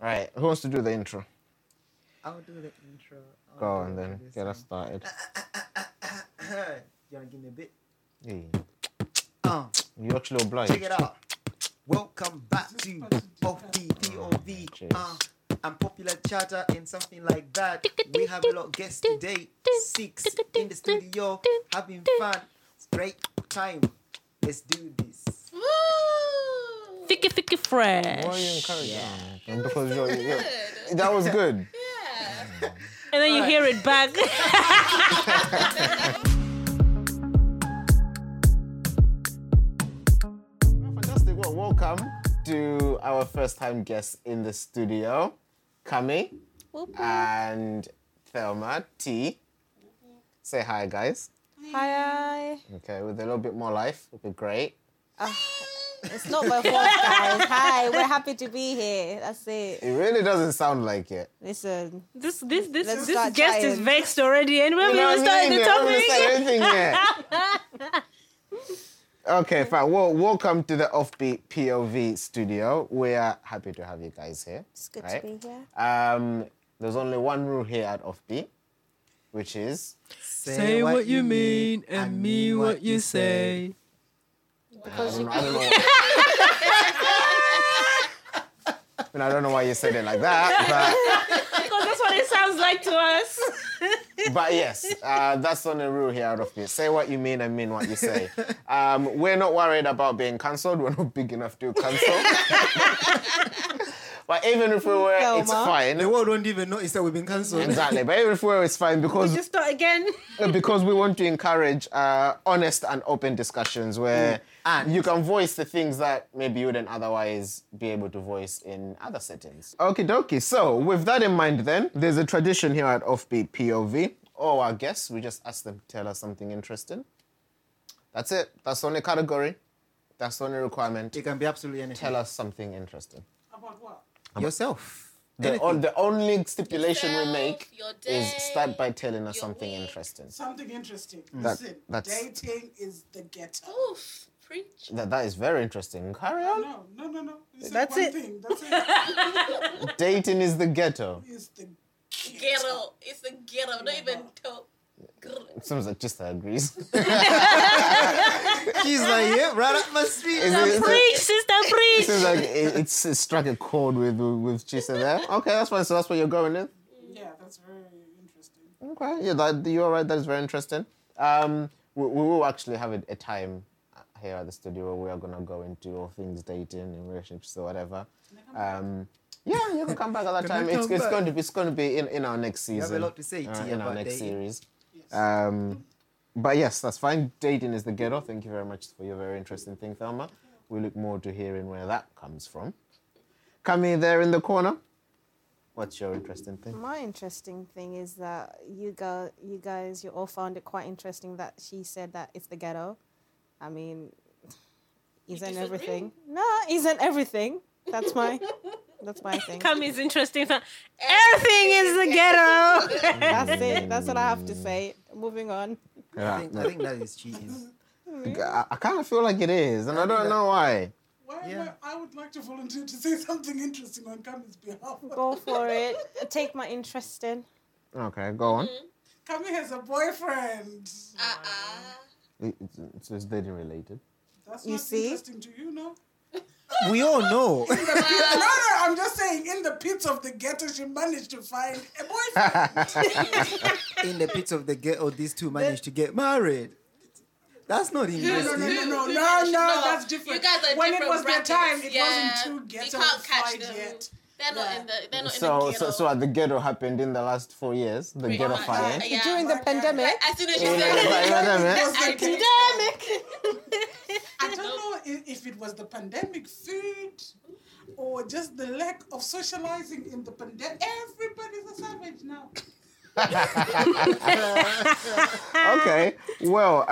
All right, who wants to do the intro? I'll do the intro. Go on then, get us started. You want to give me a bit? Yeah. You actually obliged. Check it out. Welcome back to Offbeat POV. I'm popular chatter and something like that. We have a lot of guests today. 6 in the studio, having fun. Great time. Let's do this. Ficky fresh. Why are you encouraging? Because that was good. Yeah. And then you hear it back. Fantastic. Well, welcome to our first time guests in the studio, Cami and Thelma T. Say hi, guys. Hi. Okay, with a little bit more life, would be great. It's not my fault, guys. Hi, we're happy to be here. That's it. It really doesn't sound like it. Listen. This start guest is trying. vexed already, and when we You know even what I started mean? the We haven't started topic. anything yet. Okay, fine. Well, welcome to the Offbeat POV studio. We are happy to have you guys here. It's good right? to be here. There's only one rule here at Offbeat, which is Say what you mean and mean what you say. Because you I don't know. I don't know why you said it like that, Because that's what it sounds like to us. but yes, that's the only rule here at Offbeat. Say what you mean and mean what you say. We're not worried about being cancelled. We're not big enough to cancel. But even if we were, it's fine. The world won't even notice that we've been cancelled. Exactly. But even if we were, it's fine because Just start again. we want to encourage honest and open discussions where And- you can voice the things that maybe you wouldn't otherwise be able to voice in other settings. Okie dokie. So with that in mind then, there's a tradition here at Offbeat POV. All our guests, we just ask them to tell us something interesting. That's it. That's the only category. That's the only requirement. It can be absolutely anything. Tell us something interesting. About what? Yourself. The only stipulation we make your is day, start by telling us your something week. interesting. Something interesting. That- Listen, that's- dating is the ghetto. Oof, preach. That is very interesting. Carry on. No. You said That's one it. thing. That's it. Dating is the ghetto. It's the Ghetto. It's the ghetto. Not even talk. It seems like just agrees. She's like, yeah, right up my street. Preach, sister, It preach. seems like it's struck a chord with Chisa there. Okay, that's fine. So that's where you're going with. Yeah, that's very interesting. Okay, yeah, you're right. That is very interesting. We will actually have a time here at the studio where we are gonna go into all things dating and relationships or whatever. Yeah, you can come back at that Can time. I come back? It's going to be in our next season. You have a lot to say, Tia, in our about next dating. series. But yes, that's fine. Dating is the ghetto. Thank you very much for your very interesting thing, Thelma. We look forward to hearing where that comes from. Cami there in the corner. What's your interesting thing? My interesting thing is that you guys, you all found it quite interesting that she said that it's the ghetto. I mean, isn't disagree? everything? No, isn't everything. That's my thing. Cami's interesting. Everything is the ghetto. That's it. That's what I have to say. Moving on. Yeah, I think that is cheating. I kind of feel like it is, and I don't know why. I would like to volunteer to say something interesting on Kami's behalf. Go for it. Take my interest in. Okay, go on. Kami has a boyfriend. It's dating related. That's You not see? interesting to you, no? We all know. No, I'm just saying, in the pits of the ghetto, she managed to find a boyfriend. In the pits of the ghetto, these two managed to get married. That's not interesting. No, that's different. You guys are when different it was brackets. their time, it Yeah. wasn't too You ghetto can't catch fight them. yet. They're not in the. They're not in So, the ghetto. so the ghetto happened in the last 4 years. The Pretty ghetto much. fire. Yeah. During the pandemic. As soon as she Yeah, said yeah, it, Pandemic. I don't know if it was the pandemic food or just the lack of socializing in the pandemic. Everybody's a savage now. Okay. Well,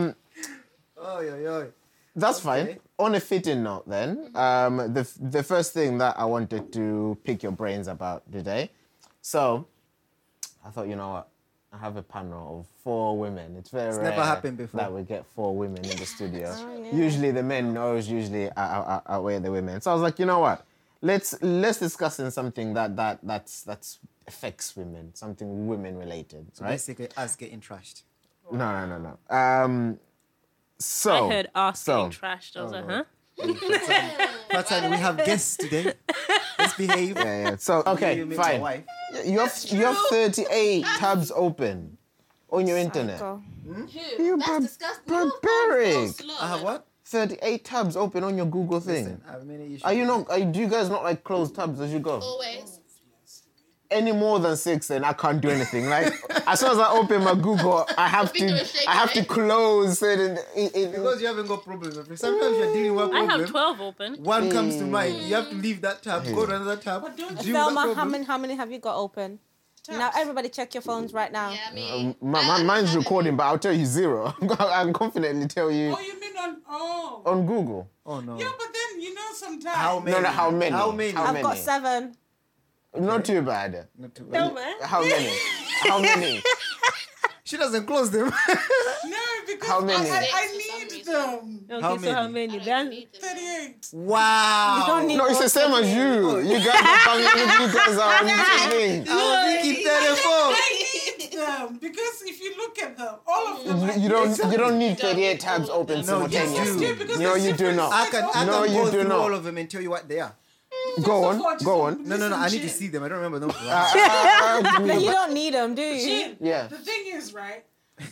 Oy. that's fine. On a fitting note, then, the first thing that I wanted to pick your brains about today. So, I thought, you know what? I have a panel of 4 women. It's very rare never happened before. that we get 4 women in the studio. Oh, yeah. Usually the men usually outweigh the women. So I was like, you know what? let's discuss in something that's affects women, something women related, So right? basically, us getting trashed. No. So I heard us so, getting trashed. I was like, huh? Fatani, we have guests today. Let's behave. yeah. So You okay, make my fine. wife. You have 38 tabs open on your internet. Psycho. You That's disgusting. You know, barbaric. so slow. I have what? 38 tabs open on your Google thing. Listen, I have many issues. Do you guys not like close tabs as you go? Always. Any more than 6, then I can't do anything. Like as soon as I open my Google, I have to close certain. Because you haven't got problems. Sometimes you're dealing with a I problem. have 12 open. One comes to mind. You have to leave that tab, go to another tab. But don't deal with that Thelma, problem. how many have you got open? Now everybody check your phones right now. Yeah, I mean. Mine's recording, but I'll tell you 0. I can confidently tell you Oh, you mean on? on Google. Oh no. Yeah, but then you know sometimes. How many? No, how many? How many? How I've many? got 7. Not too bad. Not too bad. man. How many? How many? She doesn't close them. No, because How many? I need them. Okay, How so how many? many? Then 38. Wow. You don't need No, it's the same as you. You guys are you guys are on thing. I was thinking 34. I need them because if you look at them, all of them. You don't need 38 tabs open No, simultaneously. yes, you do, because No, there's you do different not. I can No, you go do through not. all of them and tell you what they are. Go First of all, on, just go on. No, I need to listen, see them. I don't remember them. But you don't need them, do you? Shin, Yeah. The thing is, right?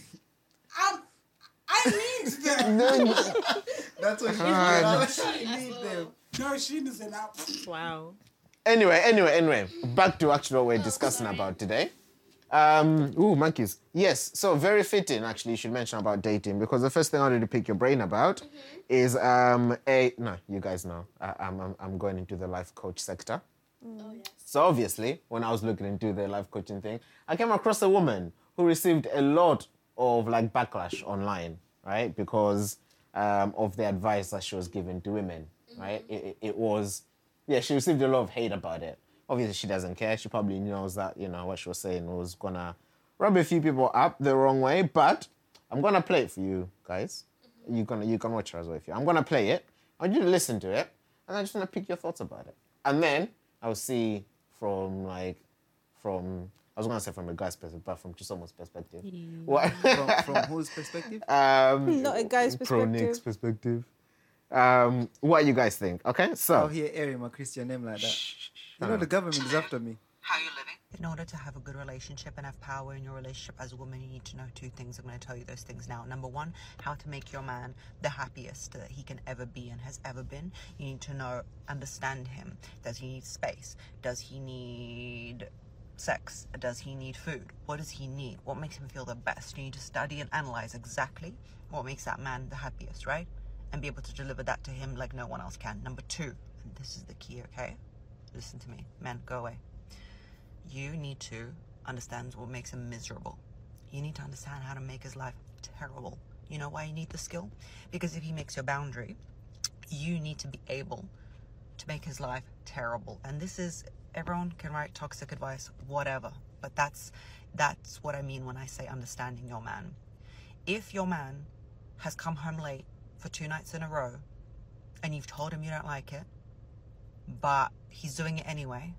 I need them. That's what she's doing. I need them. No, Shin is an app. wow. Anyway. Back to actually what we're discussing about today. Monkeys. Yes, so very fitting actually you should mention about dating because the first thing I wanted to pick your brain about is you guys know I'm going into the life coach sector. Oh, yes. So obviously, when I was looking into the life coaching thing, I came across a woman who received a lot of like backlash online, right? Because of the advice that she was giving to women, right? It was, she received a lot of hate about it. Obviously, she doesn't care. She probably knows that, what she was saying was gonna rub a few people up the wrong way. But I'm gonna play it for you guys. You can watch her as well if you. I'm gonna play it. I want you to listen to it, and I just want to pick your thoughts about it. And then I'll see from I was gonna say from a guy's perspective, but from someone's perspective. What? From whose perspective? Not a guy's Pro Nick's perspective. perspective. What you guys think? Okay, so Out here airing my Christian name like that. You know the government is after me. How you living? In order to have a good relationship and have power in your relationship as a woman, you need to know 2 things. I'm going to tell you those things now. Number 1, how to make your man the happiest that he can ever be and has ever been. You need to understand him. Does he need space? Does he need sex? Does he need food? What does he need? What makes him feel the best? You need to study and analyze exactly what makes that man the happiest, right? And be able to deliver that to him like no one else can. Number 2, and this is the key, okay? Listen to me. Men, go away. You need to understand what makes him miserable. You need to understand how to make his life terrible. You know why you need the skill? Because if he makes your boundary, you need to be able to make his life terrible. And this is, everyone can write toxic advice, whatever. But that's what I mean when I say understanding your man. If your man has come home late for 2 nights in a row and you've told him you don't like it, but he's doing it anyway,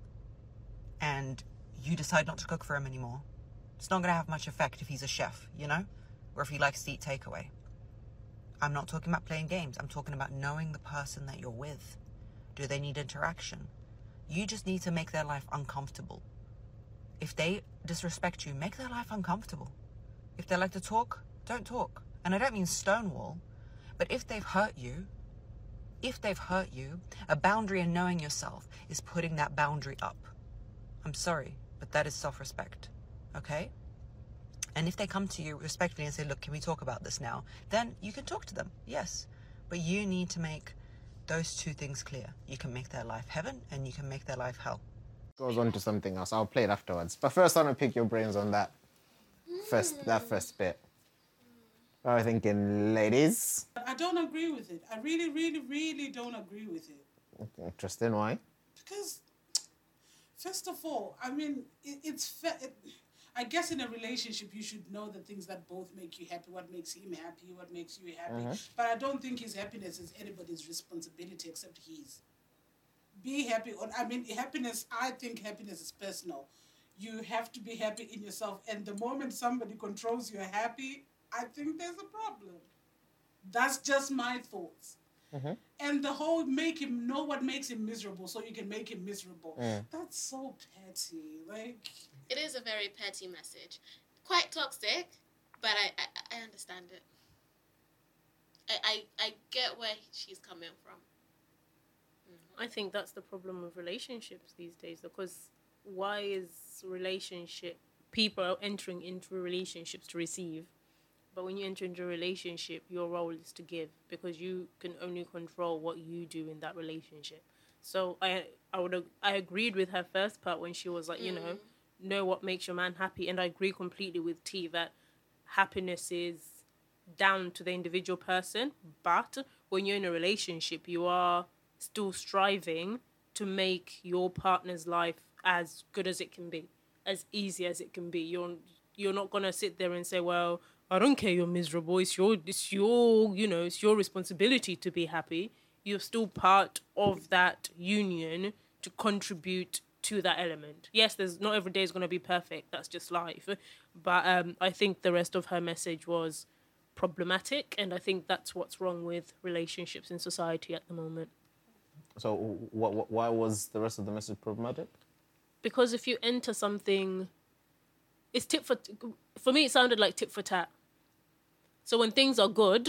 and you decide not to cook for him anymore, it's not going to have much effect if he's a chef, or if he likes to eat takeaway. I'm not talking about playing games. I'm talking about knowing the person that you're with. Do they need interaction? You just need to make their life uncomfortable. If they disrespect you, make their life uncomfortable. If they like to talk, don't talk. And I don't mean stonewall, but if they've hurt you, a boundary in knowing yourself is putting that boundary up. I'm sorry, but that is self-respect, okay? And if they come to you respectfully and say, look, can we talk about this now? Then you can talk to them, yes. But you need to make those 2 things clear. You can make their life heaven and you can make their life hell. goes on to something else. I'll play it afterwards. But first, I want to pick your brains on that first bit. What are you thinking, ladies? I don't agree with it. I really, really, really don't agree with it. Interesting. Why? Because, first of all, I mean, I guess in a relationship, you should know the things that both make you happy, what makes him happy, what makes you happy. But I don't think his happiness is anybody's responsibility except his. be happy. Happiness, I think happiness is personal. You have to be happy in yourself. And the moment somebody controls your happy, I think there's a problem. That's just my thoughts. And the whole make him know what makes him miserable so you can make him miserable. That's so petty. Like, it is a very petty message. Quite toxic, but I understand it. I get where she's coming from. I think that's the problem with relationships these days, because why is people are entering into relationships to receive, but when you enter into a relationship, your role is to give, because you can only control what you do in that relationship. So I agreed with her first part when she was like, know what makes your man happy, and I agree completely with T that happiness is down to the individual person, but when you're in a relationship, you are still striving to make your partner's life as good as it can be, as easy as it can be. You're not gonna sit there and say, well, I don't care you're miserable, it's your responsibility to be happy. You're still part of that union to contribute to that element. Yes, not every day is going to be perfect, that's just life, but I think the rest of her message was problematic, and I think that's what's wrong with relationships in society at the moment. So why was the rest of the message problematic? Because if you enter something, it's for me it sounded like tit for tat. So when things are good,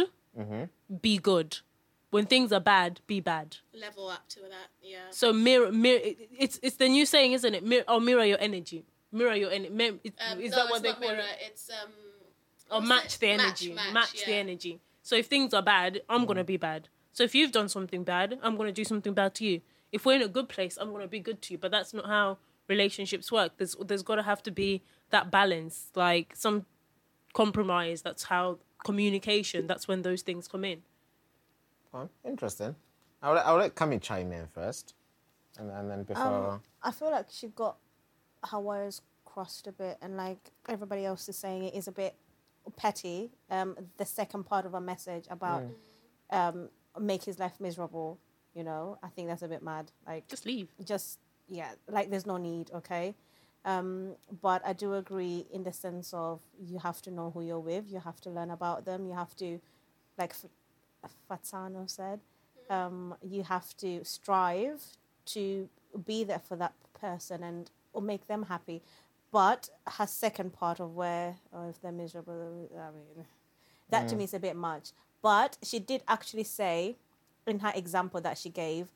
be good. When things are bad, be bad. Level up to that, yeah. So mirror. It's the new saying, isn't it? Mirror your energy. Mirror your energy. Is that what they call mirror, it? It's or match the energy. Match the energy. So if things are bad, I'm gonna be bad. So if you've done something bad, I'm gonna do something bad to you. If we're in a good place, I'm gonna be good to you. But that's not how relationships work. There's got to have to be that balance, like some compromise. That's how communication. That's when those things come in. Oh, interesting. I'll let Kami chime in first, and then before. I feel like she got her wires crossed a bit, and like everybody else is saying, it is a bit petty. The second part of her message about make his life miserable, I think that's a bit mad. Like, just leave. Like there's no need, okay? But I do agree in the sense of you have to know who you're with, you have to learn about them, you have to, like Fatano said, you have to strive to be there for that person and or make them happy. But her second part of if they're miserable, that to me is a bit much. But she did actually say, in her example that she gave,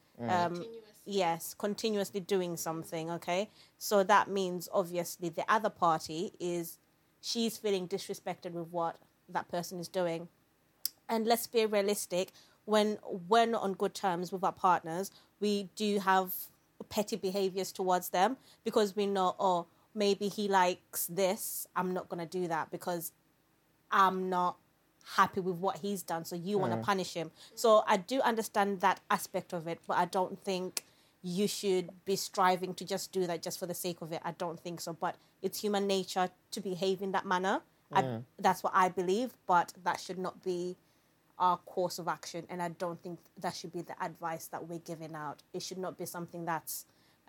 yes, continuously doing something, okay? So that means, obviously, the other party she's feeling disrespected with what that person is doing. And let's be realistic, when we're not on good terms with our partners, we do have petty behaviors towards them because we know, maybe he likes this, I'm not going to do that because I'm not happy with what he's done, so you want to punish him. So I do understand that aspect of it, but I don't think you should be striving to just do that just for the sake of it. I don't think so, but it's human nature to behave in that manner. That's what I believe, but that should not be our course of action, and I don't think that should be the advice that we're giving out. It should not be something that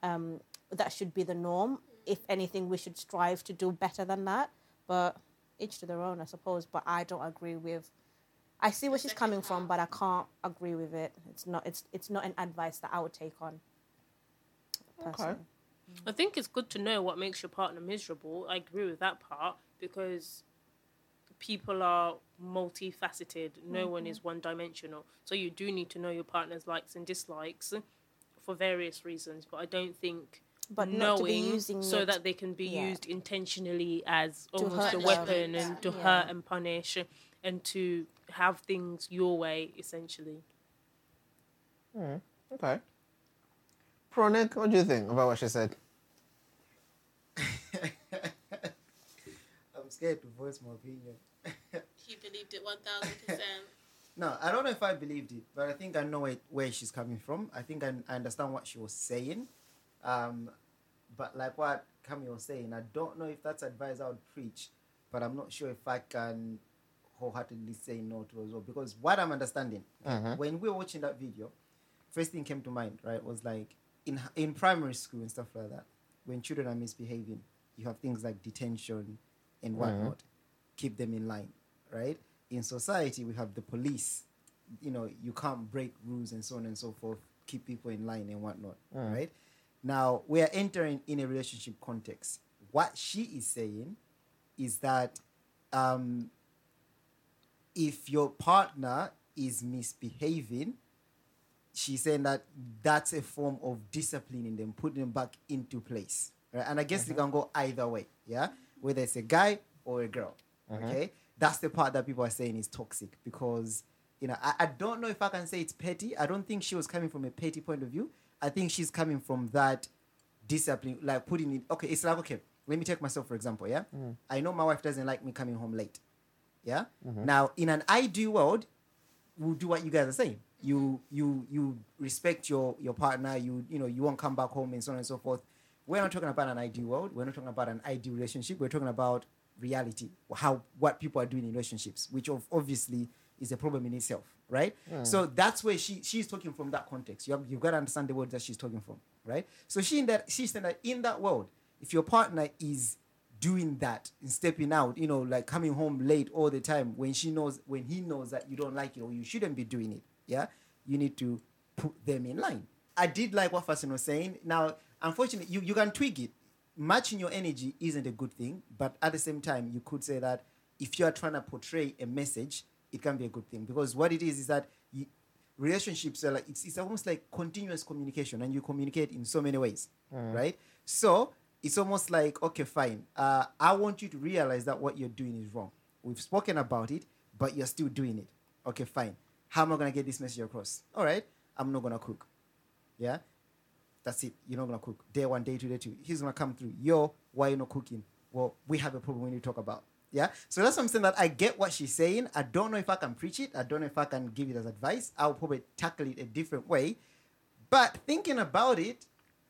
should be the norm. If anything, we should strive to do better than that, but each to their own, I suppose. But I don't agree with, I see where she's coming from, but I can't agree with it. It's not an advice that I would take on personally. Okay. I think it's good to know what makes your partner miserable. I agree with that part, because people are multifaceted. No one is one-dimensional. So you do need to know your partner's likes and dislikes for various reasons. But I don't think not to be knowing using so it, that they can be used intentionally as To almost hurt a them. weapon and to hurt and punish and to have things your way, essentially. Okay. Pronik, what do you think about what she said? I'm scared to voice my opinion. He believed it 1,000%. No, I don't know if I believed it, but I think I know where she's coming from. I think I understand what she was saying. But like what Kami was saying, I don't know if that's advice I would preach, but I'm not sure if I can wholeheartedly say no to as well. Because what I'm understanding, when we were watching that video, first thing came to mind, right, was like, in primary school and stuff like that, when children are misbehaving, you have things like detention and whatnot. Keep them in line, right? In society, we have the police. You know, you can't break rules and so on and so forth. Keep people in line and whatnot, right? Now, we are entering in a relationship context. What she is saying is that if your partner is misbehaving, she's saying that that's a form of disciplining them, putting them back into place. Right? And I guess it can go either way, yeah? Whether it's a guy or a girl, okay? That's the part that people are saying is toxic because, you know, I don't know if I can say it's petty. I don't think she was coming from a petty point of view. I think she's coming from that discipline, like putting it, okay, it's like, okay, let me take myself for example, yeah? I know my wife doesn't like me coming home late, yeah? Now, in an ideal world, we'll do what you guys are saying. You respect your partner, you know, you won't come back home and so on and so forth. We're not talking about an ideal world. We're not talking about an ideal relationship. We're talking about reality, what people are doing in relationships, which obviously is a problem in itself, right? So that's where she's talking from that context. You've got to understand the world that she's talking from, right? So she's saying that in that world, if your partner is doing that and stepping out, you know, like coming home late all the time when he knows that you don't like it or you shouldn't be doing it, yeah, you need to put them in line. I did like what Fasin was saying. Now, unfortunately, you can tweak it. Matching your energy isn't a good thing, but at the same time, you could say that if you are trying to portray a message, it can be a good thing because what it is that relationships are like it's almost like continuous communication, and you communicate in so many ways, right? So it's almost like, okay, fine. I want you to realize that what you're doing is wrong. We've spoken about it, but you're still doing it. Okay, fine. How am I gonna get this message across? All right, I'm not gonna cook. Yeah. That's it. You're not going to cook. Day one, day two, day two. He's going to come through. Yo, why are you not cooking? Well, we have a problem we need to talk about. Yeah? So that's something that I get what she's saying. I don't know if I can preach it. I don't know if I can give it as advice. I'll probably tackle it a different way. But thinking about it,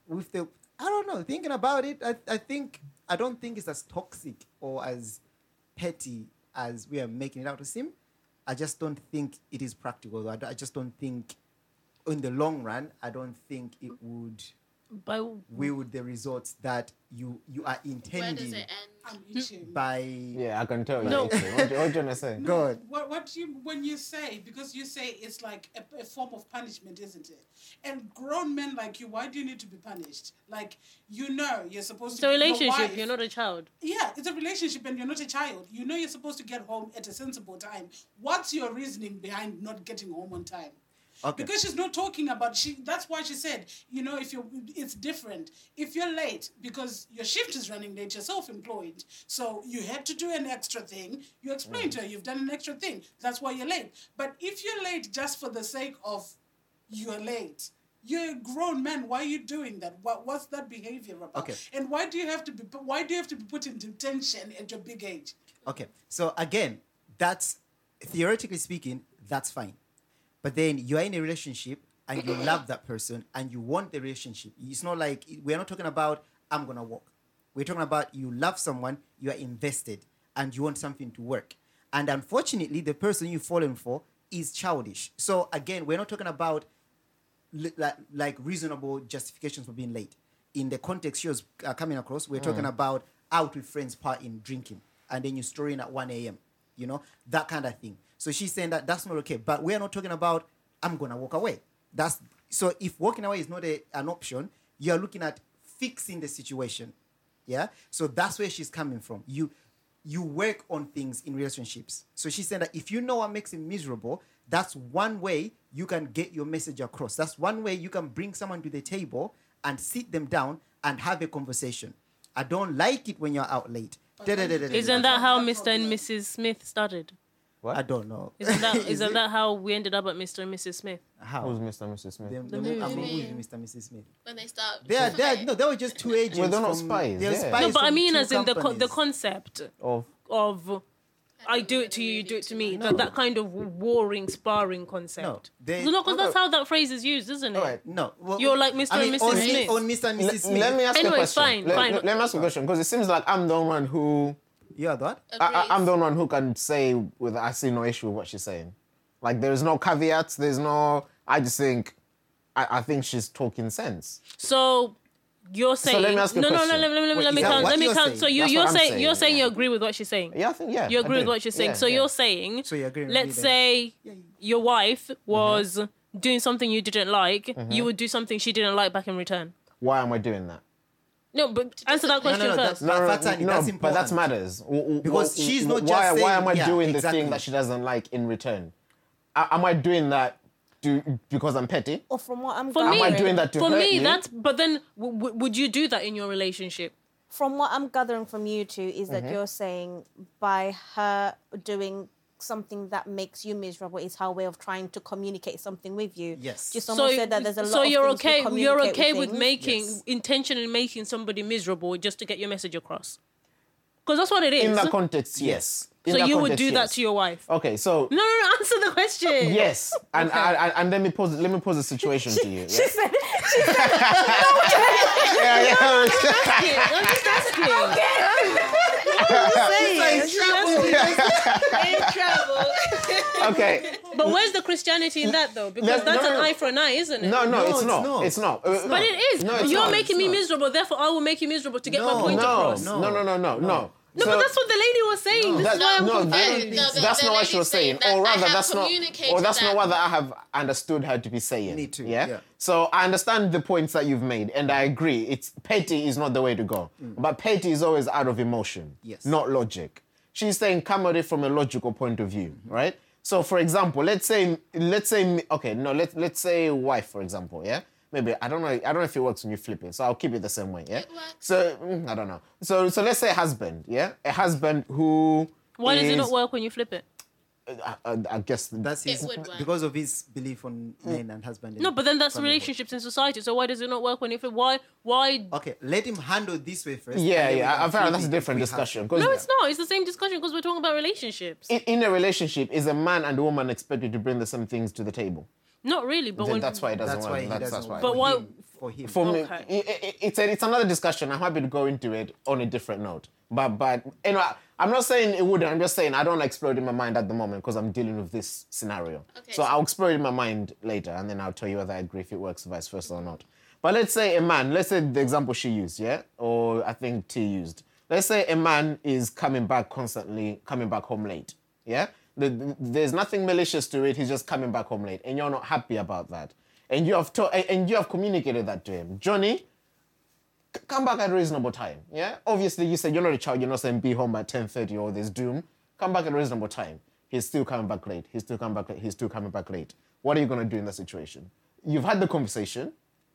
I don't think it's as toxic or as petty as we are making it out to seem. I just don't think it is practical. I just don't think in the long run, I don't think it would wield the results that you are intending. Where does it end? I'm itching. By Yeah, I can tell you. No. What you trying to say? Go on. When you say, because you say it's like a form of punishment, isn't it? And grown men like you, why do you need to be punished? Like, you know you're supposed It's to... a your relationship. wife- You're not a child. Yeah, it's a relationship and you're not a child. You know you're supposed to get home at a sensible time. What's your reasoning behind not getting home on time? Okay. Because she's not talking about that's why she said, you know, it's different. If you're late because your shift is running late, you're self-employed, so you had to do an extra thing. You explain to her you've done an extra thing. That's why you're late. But if you're late just for the sake of you're late, you're a grown man. Why are you doing that? What's that behavior about? Okay. And why do you have to be put in detention at your big age? Okay. So again, that's theoretically speaking, that's fine. But then you're in a relationship and you love that person and you want the relationship. It's not like, we're not talking about, I'm going to walk. We're talking about you love someone, you are invested, and you want something to work. And unfortunately, the person you've fallen for is childish. So again, we're not talking about like reasonable justifications for being late. In the context she was coming across, we're talking about out with friends, partying, drinking, and then you're storing at 1 a.m., you know, that kind of thing. So she's saying that that's not okay. But we're not talking about, I'm going to walk away. So if walking away is not an option, you're looking at fixing the situation. Yeah? So that's where she's coming from. You work on things in relationships. So she's saying that if you know what makes it miserable, that's one way you can get your message across. That's one way you can bring someone to the table and sit them down and have a conversation. I don't like it when you're out late. Isn't that how Mr. and Mrs. Smith started? What? I don't know. Isn't that how we ended up at Mr. and Mrs. Smith? How? Who's Mr. and Mrs. Smith? The movie Mr. and Mrs. Smith. When they start... They were just two agents. Well, they're not from- spies, they're yeah. spies No, but I from mean two as in the companies. concept Of of I do it to you, you do it to me. That kind of warring, sparring concept. No, because that's how that phrase is used, isn't it? all right. No. Well, You're like Mr. and Mrs. on, Smith. On Mr. and Mrs. Smith. Let me ask Anyway, a question. fine. Let me ask a question because it seems like I'm the one who Yeah, that? I'm the one who can say with I see no issue with what she's saying. Like there's no caveats. I just think I think she's talking sense. So you're saying let me ask you a no, question. let me is that count. what Let me you're count. saying? So That's you're what I'm saying saying, you're saying yeah. you agree with what she's saying. Yeah, I think You I agree with do. what she's saying. Yeah, So yeah. you're saying, So you agree with let's me then? say your wife was doing something you didn't like, Mm-hmm. you would do something she didn't like back in return. Why am I doing that? No, but answer that question no, first. Fatani, that's important. but that matters. Because she's not just why saying- am I yeah, doing exactly. the thing that she doesn't like in return? Am I doing that because I'm petty? Or from what I'm For gathering, me, Am I doing that to for hurt me, you? that's. But then, would you do that in your relationship? from what I'm gathering from you two is that Mm-hmm. you're saying by her doing something that makes you miserable is her way of trying to communicate something with you. Yes. Just almost said that there's a lot so of you're things we okay. You're communicate okay with with things. making Yes. intentionally making somebody miserable just to get your message across. Because that's what it is. In that context, yes. In so that you would context, do that yes. to your wife. Okay, so No, answer the question. yes, and and let me pose the situation to you. Yeah? I'm just asking. Okay. But where's the Christianity in that though? Because No, that's no, an no. eye for an eye, isn't it? No, it's it's not. not. It's not. But it is. No, it's You're not. making me It's not. miserable, therefore I will make you miserable to get my No. point No, across. no, no, no, no, no. No, but that's what the lady was saying. This is why I'm confused. That's not what she was saying. Or rather, that's not that. what I have understood her to be saying. Me too, Yeah? yeah. So I understand the points that you've made, and I agree. It's petty is not the way to go. But petty is always out of emotion, Yes. not logic. She's saying come at it from a logical point of view, right? So, for example, let's say, let's say wife, for example, yeah. Maybe I don't know if it works when you flip it, so I'll keep it the same way, yeah. It works. So I don't know. So let's say husband, yeah, a husband who. Why does it is- not work when you flip it? I guess That's his, It would work. because of his belief on men and husband. and No, but then that's family. relationships in society. So why does it not work when you flip? Why? Okay, let him handle this way first. Yeah, and then we yeah. can I found flip that's a it different if we have discussion. to. 'Cause No, it's not. It's the same discussion because we're talking about relationships. in a relationship, is a man and a woman expected to bring the same things to the table? Not really, but Then when that's why it doesn't That's work. why he That's doesn't why. work. But why- For him. For me, Okay. it's another discussion. I'm happy to go into it on a different note. But you know, I'm not saying it wouldn't. I'm just saying I don't explode in my mind at the moment because I'm dealing with this scenario. Okay. So I'll explode in my mind later, and then I'll tell you whether I agree if it works, vice versa or not. But let's say a man. Let's say the example she used, yeah, or I think T used. Let's say a man is coming back home late, yeah. There's nothing malicious to it. He's just coming back home late, and you're not happy about that. And you have communicated that to him, Johnny. Come back at a reasonable time. Yeah. Obviously, you said you're not a child. You're not saying be home at 10:30 or there's doom. Come back at a reasonable time. He's still coming back late. He's still coming back late. He's still coming back late. What are you gonna do in that situation? You've had the conversation.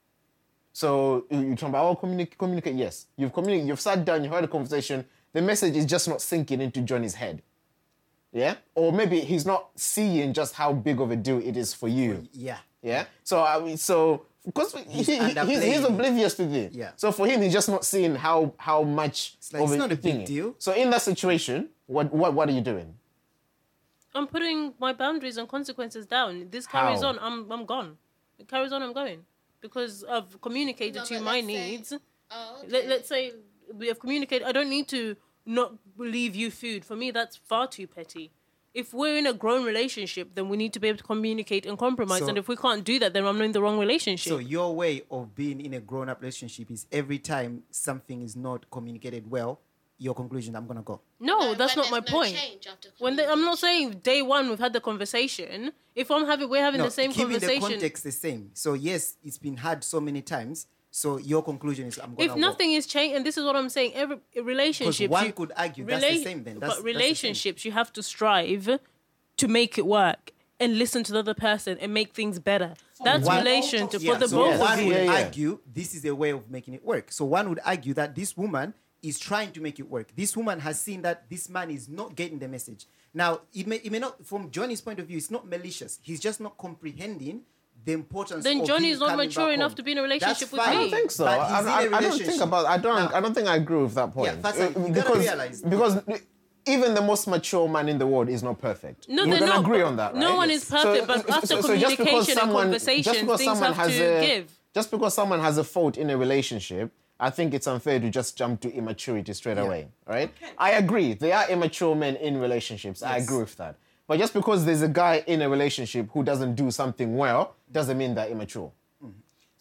So you're talking about communicate. Yes, you've communicated. You've sat down. You've had a conversation. The message is just not sinking into Johnny's head. Yeah. Or maybe he's not seeing just how big of a deal it is for you. Yeah. Yeah. So because he's underplaying it. oblivious to it. Yeah. So for him, he's just not seeing how much like, of it's not a big thing. deal. So in that situation, what are you doing? I'm putting my boundaries and consequences down. This carries How? on. I'm gone. It carries on. I'm going because I've communicated No, to but my let's say- needs. Oh, okay. Let's say we have communicated. I don't need to not leave you food. For me, that's far too petty. If we're in a grown relationship, then we need to be able to communicate and compromise. So- and if we can't do that, then I'm in the wrong relationship. So your way of being in a grown-up relationship is every time something is not communicated well, your conclusion, I'm gonna go. no, No, that's when not my there's no point. change after I'm not communication. saying day one we've had the conversation. If we're having the same keeping conversation. the context the same. So yes, it's been had so many times. So your conclusion is I'm gonna If go. nothing is changed, and this is what I'm saying, every relationship. one could argue that's the same then. That's but the same. relationships, you have to strive to make it work and listen to the other person and make things better. That's One- relationship Yeah, for the so both one of would you. Yeah. argue this is a way of making it work. So one would argue that this woman is trying to make it work. This woman has seen that this man is not getting the message. Now, it may not, from Johnny's point of view, it's not malicious. He's just not comprehending the importance Then of Johnny him is not coming mature back enough home. to be in a relationship That's with fine. me. I don't think so. But he's in a I don't think relationship. I Now- don't think I agree with that point. Fatani, you gotta realize- because even the most mature man in the world is not perfect. No, We're they're gonna not. agree on that, right? No one is perfect, but after just because communication and conversation, things have to give. Just because someone has a fault in a relationship, I think it's unfair to just jump to immaturity straight away, right? I agree. There are immature men in relationships. I agree with that. But just because there's a guy in a relationship who doesn't do something well, doesn't mean they're immature.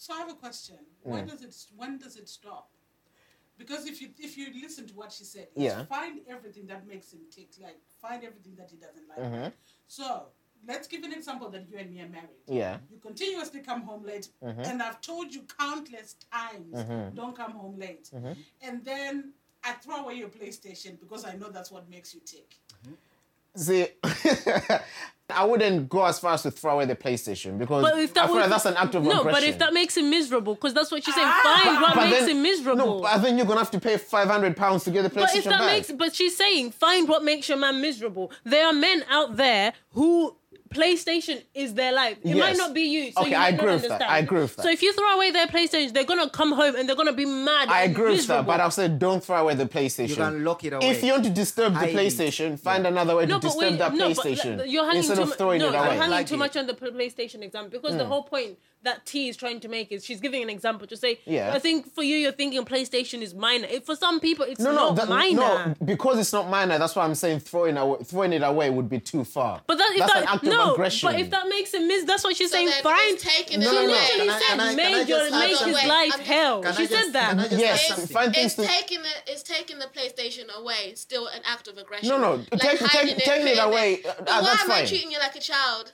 So I have a question. When does it stop? Because if you listen to what she said, it's find everything that makes him tick, like find everything that he doesn't like. Right? So let's give an example that you and me are married. Yeah. You continuously come home late, and I've told you countless times, don't come home late. And then I throw away your PlayStation because I know that's what makes you tick. See, I wouldn't go as far as to throw away the PlayStation because I feel like that's an act of aggression. No, but if that makes him miserable, because that's what she's saying, find what makes him miserable. No, I think you're going to have to pay £500 to get the PlayStation back. But she's saying, find what makes your man miserable. There are men out there who PlayStation is their life. It might not be you, so you might not understand. I agree with that. So if you throw away their PlayStation, they're going to come home and they're going to be mad. I agree with that, but I'll say don't throw away the PlayStation. You can lock it away. If you want to disturb the PlayStation, find another way to disturb that PlayStation instead of throwing it away. You're hanging too much on the PlayStation example because the whole point that T is trying to make is she's giving an example to say, I think for you, you're thinking PlayStation is minor. For some people, it's not minor. No, because it's not minor, that's why I'm saying throwing it away would be too far. But that's an act of aggression. But if that makes him that's what she's saying. Fine. She literally said, make his life hell. She said that. Yes, find things to... It's taking the PlayStation away still an act of aggression. No, taking it away, But that's why fine. am I treating you like a child?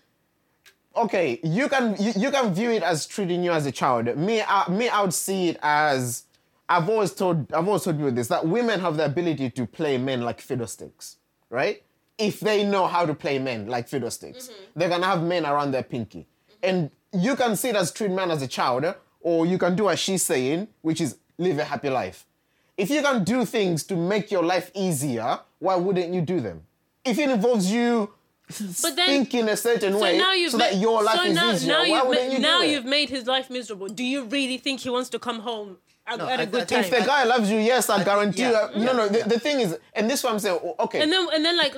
Okay, you can view it as treating you as a child. Me, I would see it as I've always told people this, that women have the ability to play men like fiddlesticks, right? If they know how to play men like fiddlesticks, they're gonna have men around their pinky, and you can see it as treat man as a child, or you can do what she's saying, which is live a happy life. If you can do things to make your life easier, why wouldn't you do them? If it involves you think in a certain way so that your life is easier, why wouldn't you do it? Now you've made his life miserable. Do you really think he wants to come home at a good time? If the guy loves you, yes, I guarantee you. No. The thing is, and this is what I'm saying. Okay. And then like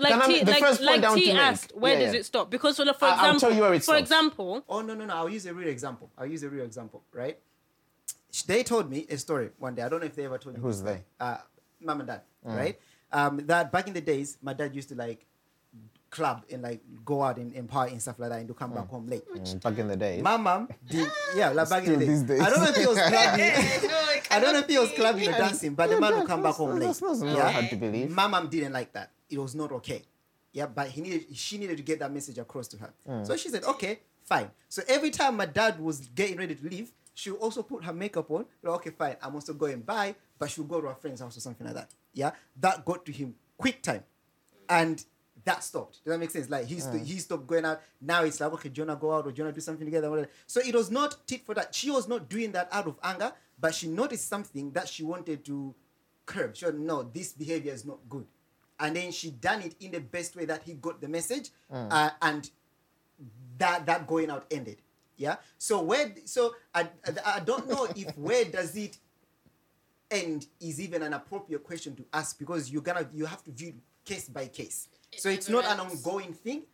T asked, where does it stop? Because for example, I'll tell you where it stops. For example. Oh no! I'll use a real example. Right? They told me a story one day. I don't know if they ever told you. Who's they? Mom and dad. Right? That back in the days, my dad used to like club and like go out and party and stuff like that and to come back home late. Back in the days. My mom did, like back in the these days. I don't know if he was clubbing. Or dancing, but the man would come back home late. That's not hard to believe. My mom didn't like that. It was not okay. Yeah, but she needed to get that message across to her. So she said, okay, fine. So every time my dad was getting ready to leave, she would also put her makeup on. Like, okay, fine, I'm also going by, but she'll go to her friend's house or something like that. Yeah, that got to him quick time. And that stopped. Does that make sense? Like he stopped going out. Now it's like, okay, do you wanna go out or do you wanna do something together? Whatever. So it was not tit for that. She was not doing that out of anger, but she noticed something that she wanted to curb. She said, no, this behavior is not good. And then she done it in the best way that he got the message, and that going out ended. Yeah. So I don't know if where does it end is even an appropriate question to ask, because you have to view case by case. So it's not an ongoing thing.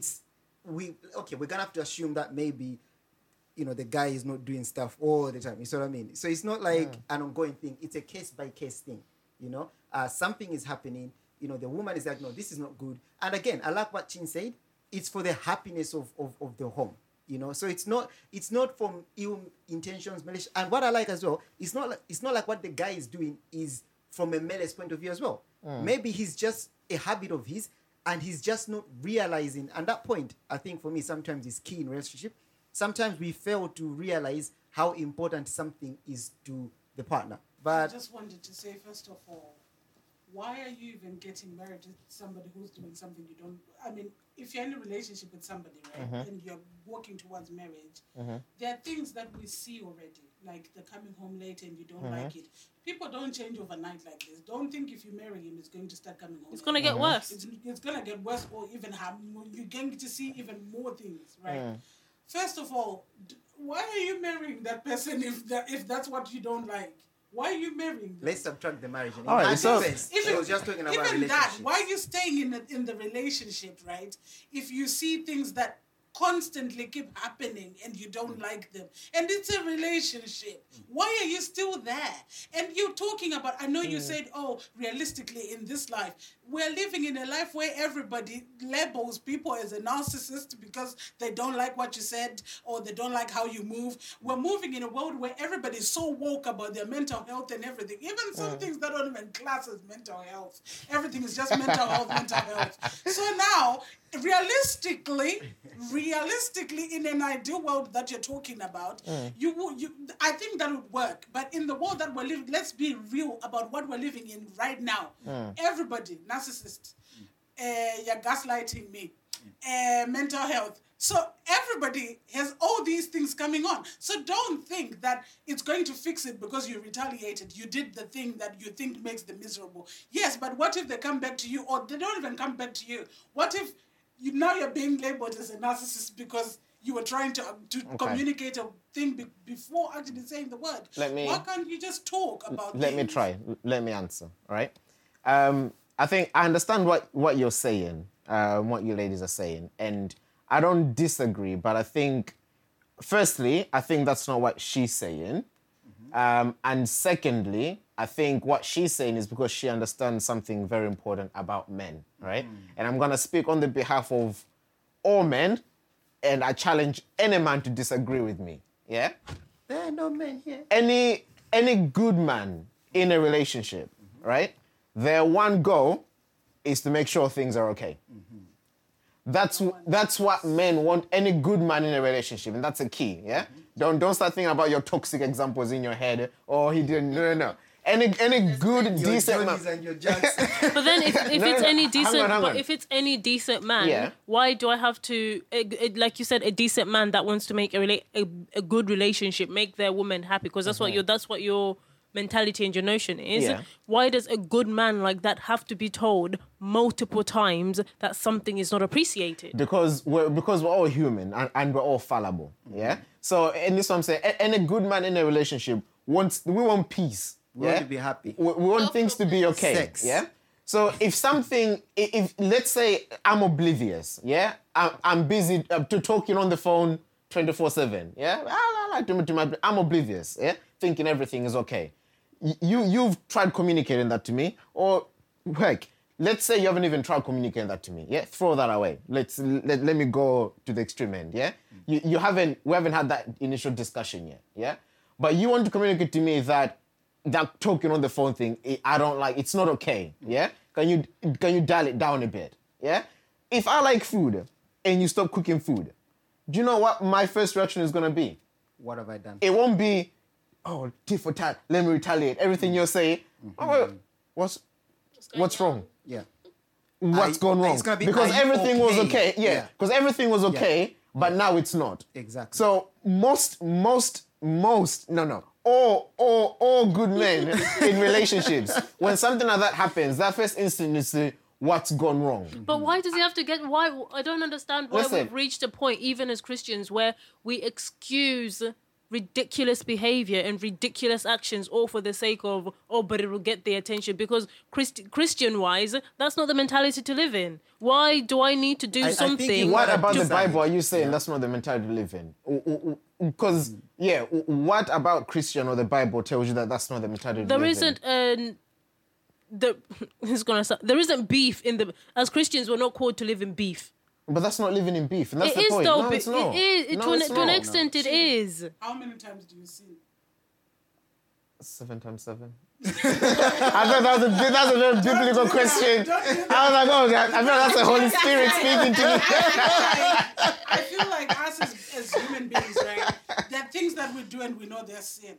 We're gonna have to assume that maybe, the guy is not doing stuff all the time. You see what I mean? So it's not like an ongoing thing. It's a case by case thing. Something is happening. The woman is like, no, this is not good. And again, I like what Chin said. It's for the happiness of the home. So it's not from ill intentions, malicious. And what I like as well, it's not like what the guy is doing is from a male's point of view as well. Maybe he's just a habit of his, and he's just not realizing. And that point, I think for me, sometimes is key in relationship. Sometimes we fail to realize how important something is to the partner. But I just wanted to say, first of all, why are you even getting married to somebody who's doing something you don't... I mean, if you're in a relationship with somebody, right, and you're working towards marriage, there are things that we see already, like the coming home late and you don't like it. People don't change overnight like this. Don't think if you marry him, it's going to start coming home. It's going to get worse. It's going to get worse, or even you're going to see even more things, right? First of all, why are you marrying that person if that's what you don't like? Why are you marrying them? Let's subtract the marriage. All right, so she was just talking about even that. Why are you staying in the relationship, right? If you see things that constantly keep happening and you don't like them. And it's a relationship. Why are you still there? And you're talking about, I know you said, oh, realistically in this life, we're living in a life where everybody labels people as a narcissist because they don't like what you said or they don't like how you move. We're moving in a world where everybody's so woke about their mental health and everything. Even some things that don't even class as mental health. Everything is just mental health, mental health. So now, realistically, in an ideal world that you're talking about, I think that would work. But in the world that we're living, let's be real about what we're living in right now. Everybody, narcissist, you're gaslighting me, mental health. So everybody has all these things coming on. So don't think that it's going to fix it because you retaliated. You did the thing that you think makes them miserable. Yes, but what if they come back to you or they don't even come back to you? What if now you're being labeled as a narcissist because you were trying to communicate a thing before actually saying the word? Why can't you just talk about Let me try. Let me answer, all right? I think I understand what you're saying, what you ladies are saying, and I don't disagree, but I think, firstly, I think that's not what she's saying. And secondly, I think what she's saying is because she understands something very important about men, right? And I'm going to speak on the behalf of all men, and I challenge any man to disagree with me, yeah? There are no men here. Any good man in a relationship, right? Their one goal is to make sure things are okay. That's what men want, any good man in a relationship, and that's a key, yeah? Don't start thinking about your toxic examples in your head, or he didn't, no. Any good, decent man. And your Jacks. But then if it's any decent, hang on. but if it's any decent man, why do I have to, like you said, a decent man that wants to make a good relationship, make their woman happy? Because that's what your mentality and your notion is. Yeah. Why does a good man like that have to be told multiple times that something is not appreciated? Because we're all human and we're all fallible, yeah? So, and this is what I'm saying, any good man in a relationship we want peace. We want to be happy. We want things to be okay, Sex. yeah? So if let's say I'm oblivious, yeah? I'm busy talking on the phone 24/7, yeah? I'm oblivious, yeah? Thinking everything is okay. You've tried communicating that to me, or heck, let's say you haven't even tried communicating that to me. Yeah, throw that away. Let me go to the extreme end. Yeah, we haven't had that initial discussion yet. Yeah, but you want to communicate to me that talking on the phone thing, I don't like. It's not okay. Yeah, can you dial it down a bit? Yeah, if I like food and you stop cooking food, do you know what my first reaction is gonna be? What have I done? It won't be, oh, tit for tat, let me retaliate. Everything you're saying, what's wrong? Yeah. What's gone wrong? It's gonna be, because are you everything was okay? okay. Yeah. Because everything was okay, but now it's not. Exactly. So all good men in relationships, when something like that happens, that first instinct is to, what's gone wrong? But why does he have to get... Why? I don't understand why Listen. we've reached a point, even as Christians, where we excuse ridiculous behavior and ridiculous actions all for the sake of, but it will get the attention. Because Christian-wise, that's not the mentality to live in. Why do I need to do something? What about the Bible are you saying that's not the mentality to live in? Because, what about Christian or the Bible tells you that that's not the mentality to live in? There isn't beef in the... As Christians, we're not called to live in beef. But that's not living in beef, and that's It the is point. though. No, it's not. It is. No, it's To an not. extent, it is. How many times do you sin? 7 times 7. I thought that's a very biblical question. I was like, oh, I feel that's the Holy Spirit speaking to me. I feel like us as human beings, right? There are things that we do and we know they're sin.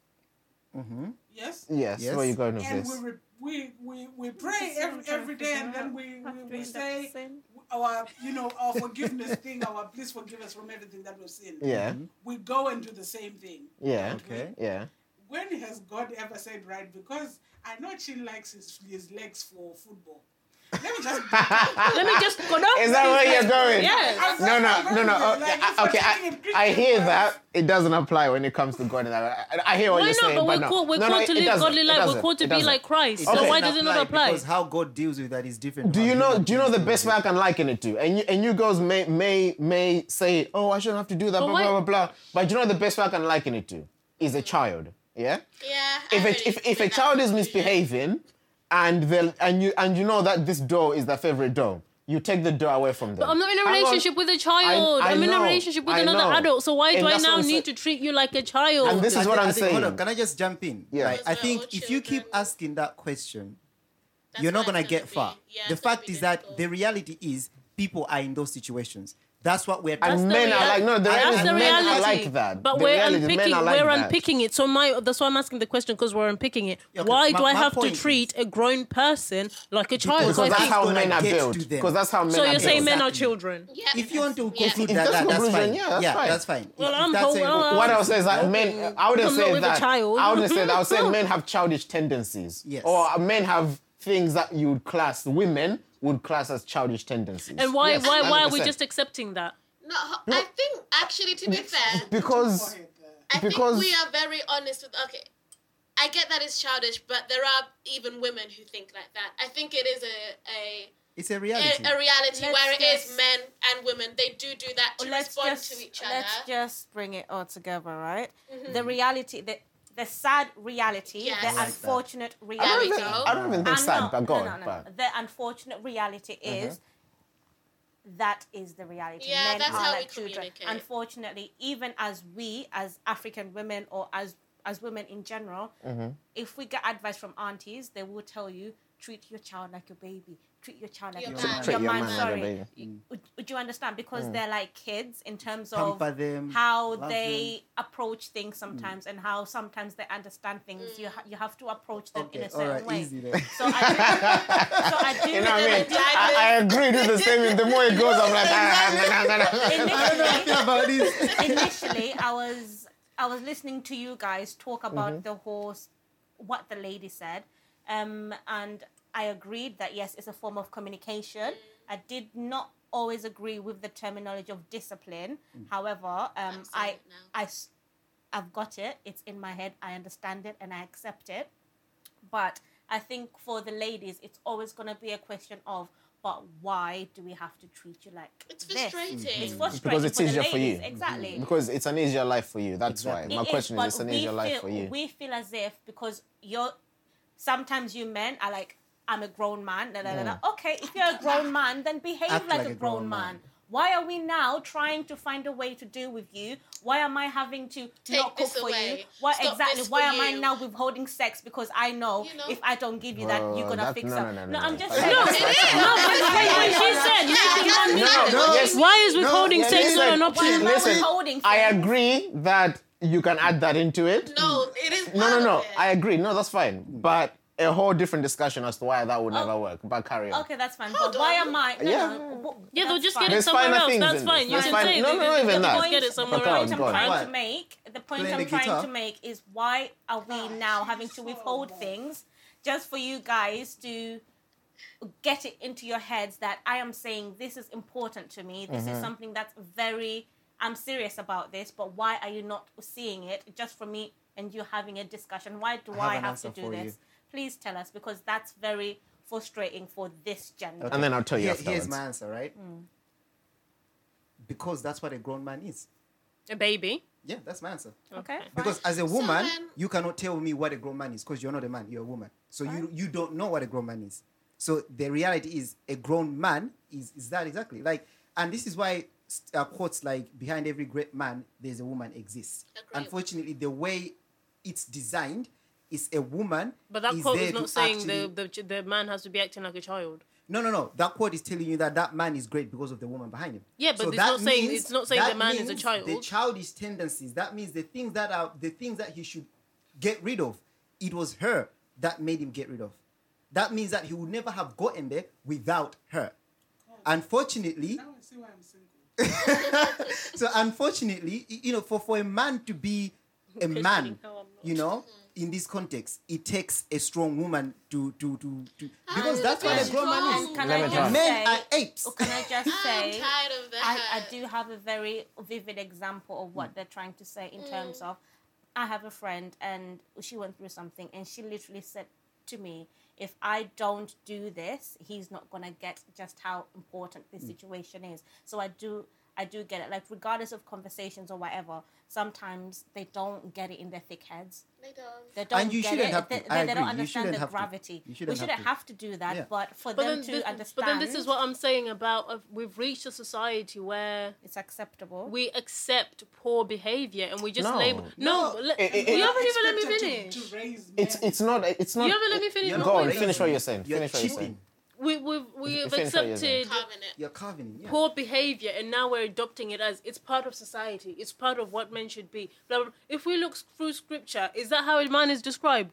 Yes? Yes, where you going with And this? we pray every day, and then we say our forgiveness thing, our please forgive us from everything that we've sinned. Yeah. We go and do the same thing. Yeah. Okay. Yeah. When has God ever said right? Because I know Chin likes his legs for football. Let me just. Let me just go down. Is that where you're going? Yes. No. Okay, I hear that. It doesn't apply when it comes to God. I hear what Why you're not? saying, But we're no. called, we're No, called it to live doesn't. godly It life. We're doesn't. called to It be doesn't. like Christ. It So doesn't why does it not apply? Because how God deals with that is different. Do from you how know? human Do you know the beings best deal way with I can liken it to? And you girls may say, oh, I shouldn't have to do that, But blah why- blah blah blah. But do you know the best way I can liken it to is a child. Yeah. Yeah. If a child is misbehaving, and you know that this door is their favorite door, you take the door away from them. But I'm not in a Hang on. relationship with a child. I I'm in a know, relationship with I another know. adult. So why And do I that's what now I'm need saying. to treat you like a child? And this is what I'm saying. Hold on, can I just jump in? Yeah. Right. I Because we're think all if you keep children. asking that question, That's you're not why gonna it's get gonna far. be- yeah, The it's gonna fact be is that difficult. the reality is people are in those situations. That's what we're That's And the men are rea- like, no, the that's reality is the men reality. are like that. But The we're reality is unpicking. men are like We're that. unpicking it. So that's why I'm asking the question because we're unpicking it. Yeah, okay, Why my- do I my have to point treat is- a grown person like a child? Because So, Because I that's think- how gonna men are get built. to them. Because that's how men so are you're built. saying men are Exactly. children? Yeah. If you want to Yeah. conclude If that, that's that's conclusion, fine. yeah, that's fine. fine. Well, If I'm that's whole- a- What I would say is that men, I wouldn't I'm not say with a that. child. I wouldn't say that. I would say men have childish tendencies. Yes. Or men have things that you would class, women would class as childish tendencies. And why Yes, why are we 100%. just accepting that? No, I think actually, to be fair, Because I think because- we are very honest with. Okay, I get that it's childish, but there are even women who think like that. I think it is It's a reality. a reality Let's where it is just- men and women. They do that to respond to each other. Let's just bring it all together, right? The reality, the sad reality, Yes. the I like unfortunate I reality. don't even think sad, but go on. But The unfortunate reality is that is the reality. Yeah, Men that's are how like we children. communicate. Unfortunately, even as we, as African women or as women in general, if we get advice from aunties, they will tell you, treat your child like a baby. Treat your child like Your a man. baby. Treat Your your man, man like a sorry. baby. Would you understand? Because they're like kids in terms of Pamper them, how love they approach things sometimes and how sometimes they understand things. You have to approach them in a all certain right, way. easy then. So I do. you know what I mean? I agree with the same. The more it goes, I'm like, Initially, about this. initially I was listening to you guys talk about the whole what the lady said, and I agreed that yes, it's a form of communication. I did not always agree with the terminology of discipline. However, saying it now. I've got it. It's in my head. I understand it and I accept it. But I think for the ladies, it's always going to be a question of, but why do we have to treat you like It's this? frustrating. It's frustrating because it's for the easier for you. ladies, exactly. Because it's an easier life for you. That's Exactly. why. My It question but is, it's an we easier life feel- for you. We feel as if because sometimes you men are like, I'm a grown man. Da, da, da, da. Okay, if you're a grown man, then behave Act like a grown man. Why are we now trying to find a way to deal with you? Why am I having to Take not cook this for you? away. Why Stop exactly? this Why for am I you. now withholding sex because I know, You know? if I don't give you that, you're gonna that- fix no, up. no, no, I'm no. just No, saying. it is. No, but wait, when she said making money. No, yes, Why is withholding yes, sex not listen, an Why option? am I Listen, withholding I things? agree that you can add that into it. No, it is. No, part of it. I agree. No, that's fine. But a whole different discussion as to why that would never work. But carry on. Okay, that's fine. Hold But why on. am I? No, Yeah. no, Yeah, they'll that's just fine. get it There's somewhere finer else. things That's in fine. this. You There's can fine- say no, they- no, they- even they that. just get it somewhere But The go on, else. point go I'm on. trying What? to make, the point Playing I'm the trying guitar? to make is why are we now having to withhold things just for you guys to get it into your heads that I am saying this is important to me. This is something that's I'm serious about this, but why are you not seeing it just for me and you having a discussion? Why do I an have to answer do for this? you. Please tell us, because that's very frustrating for this gender. And then I'll tell you Here's afterwards. my answer, right? Because that's what a grown man is. A baby. Yeah, that's my answer. Okay, fine. Because as a woman, then- you cannot tell me what a grown man is because you're not a man, you're a woman. So you don't know what a grown man is. So the reality is a grown man is that exactly. Like, and this is why quotes like behind every great man, there's a woman exists. Agreed. Unfortunately, the way it's designed is a woman. But that is quote there is not to saying actually- the man has to be acting like a child. No. That quote is telling you that man is great because of the woman behind him. Yeah, but So it's that not saying- means- it's not saying that the man is a means child. The childish tendencies. That means the things that he should get rid of. It was her that made him get rid of. That means that he would never have gotten there without her. Unfortunately, Now I see why I'm single. so unfortunately, for a man to be a man, in this context, it takes a strong woman to because that's what a that's grown man wrong. is. And can Let I me just try. Men say, are apes. or can I just I'm say, tired of that. I do have a very vivid example of what they're trying to say in terms of, I have a friend and she went through something and she literally said to me, if I don't do this, he's not going to get just how important this situation is. So I do get it. Like, regardless of conversations or whatever, sometimes they don't get it in their thick heads. They don't. They don't And you get shouldn't it. have to. They, I they agree. don't You understand shouldn't the have to. gravity. You We shouldn't shouldn't have to. have to do that, Yeah. but for But them then, to this, understand, but then this is what I'm saying about we've reached a society where it's acceptable. we accept poor behavior and we just No. label. No. No, let, It- you haven't even let me Expected finish. To raise men. It's not. You haven't let me finish. You're my Go on, point. finish what you're saying. You're Finish what you're cheating. saying. We've Finish what you're accepted saying. Carving it. You're carving. Yeah. poor behavior and now we're adopting it as it's part of society. It's part of what men should be. Blah, blah. If we look through scripture, is that how a man is described?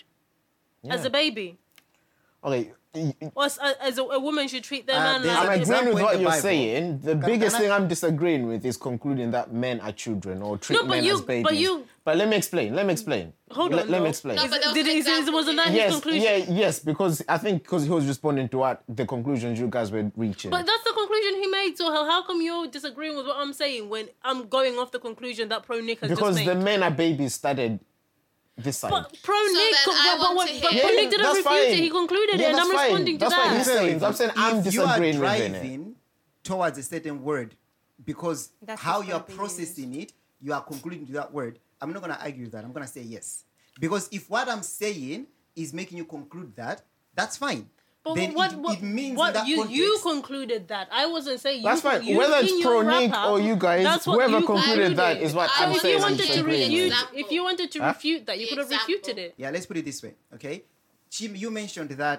As a baby? Okay. Or as a woman should treat their man there's like I'm an a example agreeing with in what the you're Bible. saying. The Can biggest I- thing I'm disagreeing with is concluding that men are children or treat No, but men you- as babies. but But let me explain. Hold on. Let me though. explain. No, but there was Did an he, example wasn't that here. his Yes, conclusion? yes, because I think because he was responding to what the conclusions you guys were reaching. But that's the conclusion he made. So how come you're disagreeing with what I'm saying when I'm going off the conclusion that Pro Nick has because just the made? men are babies started this side. But Pro So Nick, then I want to but hear- Pro Yeah, Nick didn't that's refute fine. it. He concluded Yeah, it, and that's I'm fine. responding to That's what that. he's saying. I'm saying I'm if you are disagreeing with it. driving towards a certain word because That's how what's you're gonna be processing it, you are concluding to that word. I'm not going to argue with that. I'm going to say yes. Because if what I'm saying is making you conclude that, that's fine. But then it means in that you context, concluded that. I wasn't saying That's you. fine. You, Whether in it's your Pro Nick wrap-up, or you guys, that's what whoever you concluded that is what I I'm want If saying. you to I'm wanted to disagree with disagreeing refute, with. if you wanted to Huh? refute that, you The could have example. refuted it. yeah, let's put it this way, okay? Chim, you mentioned that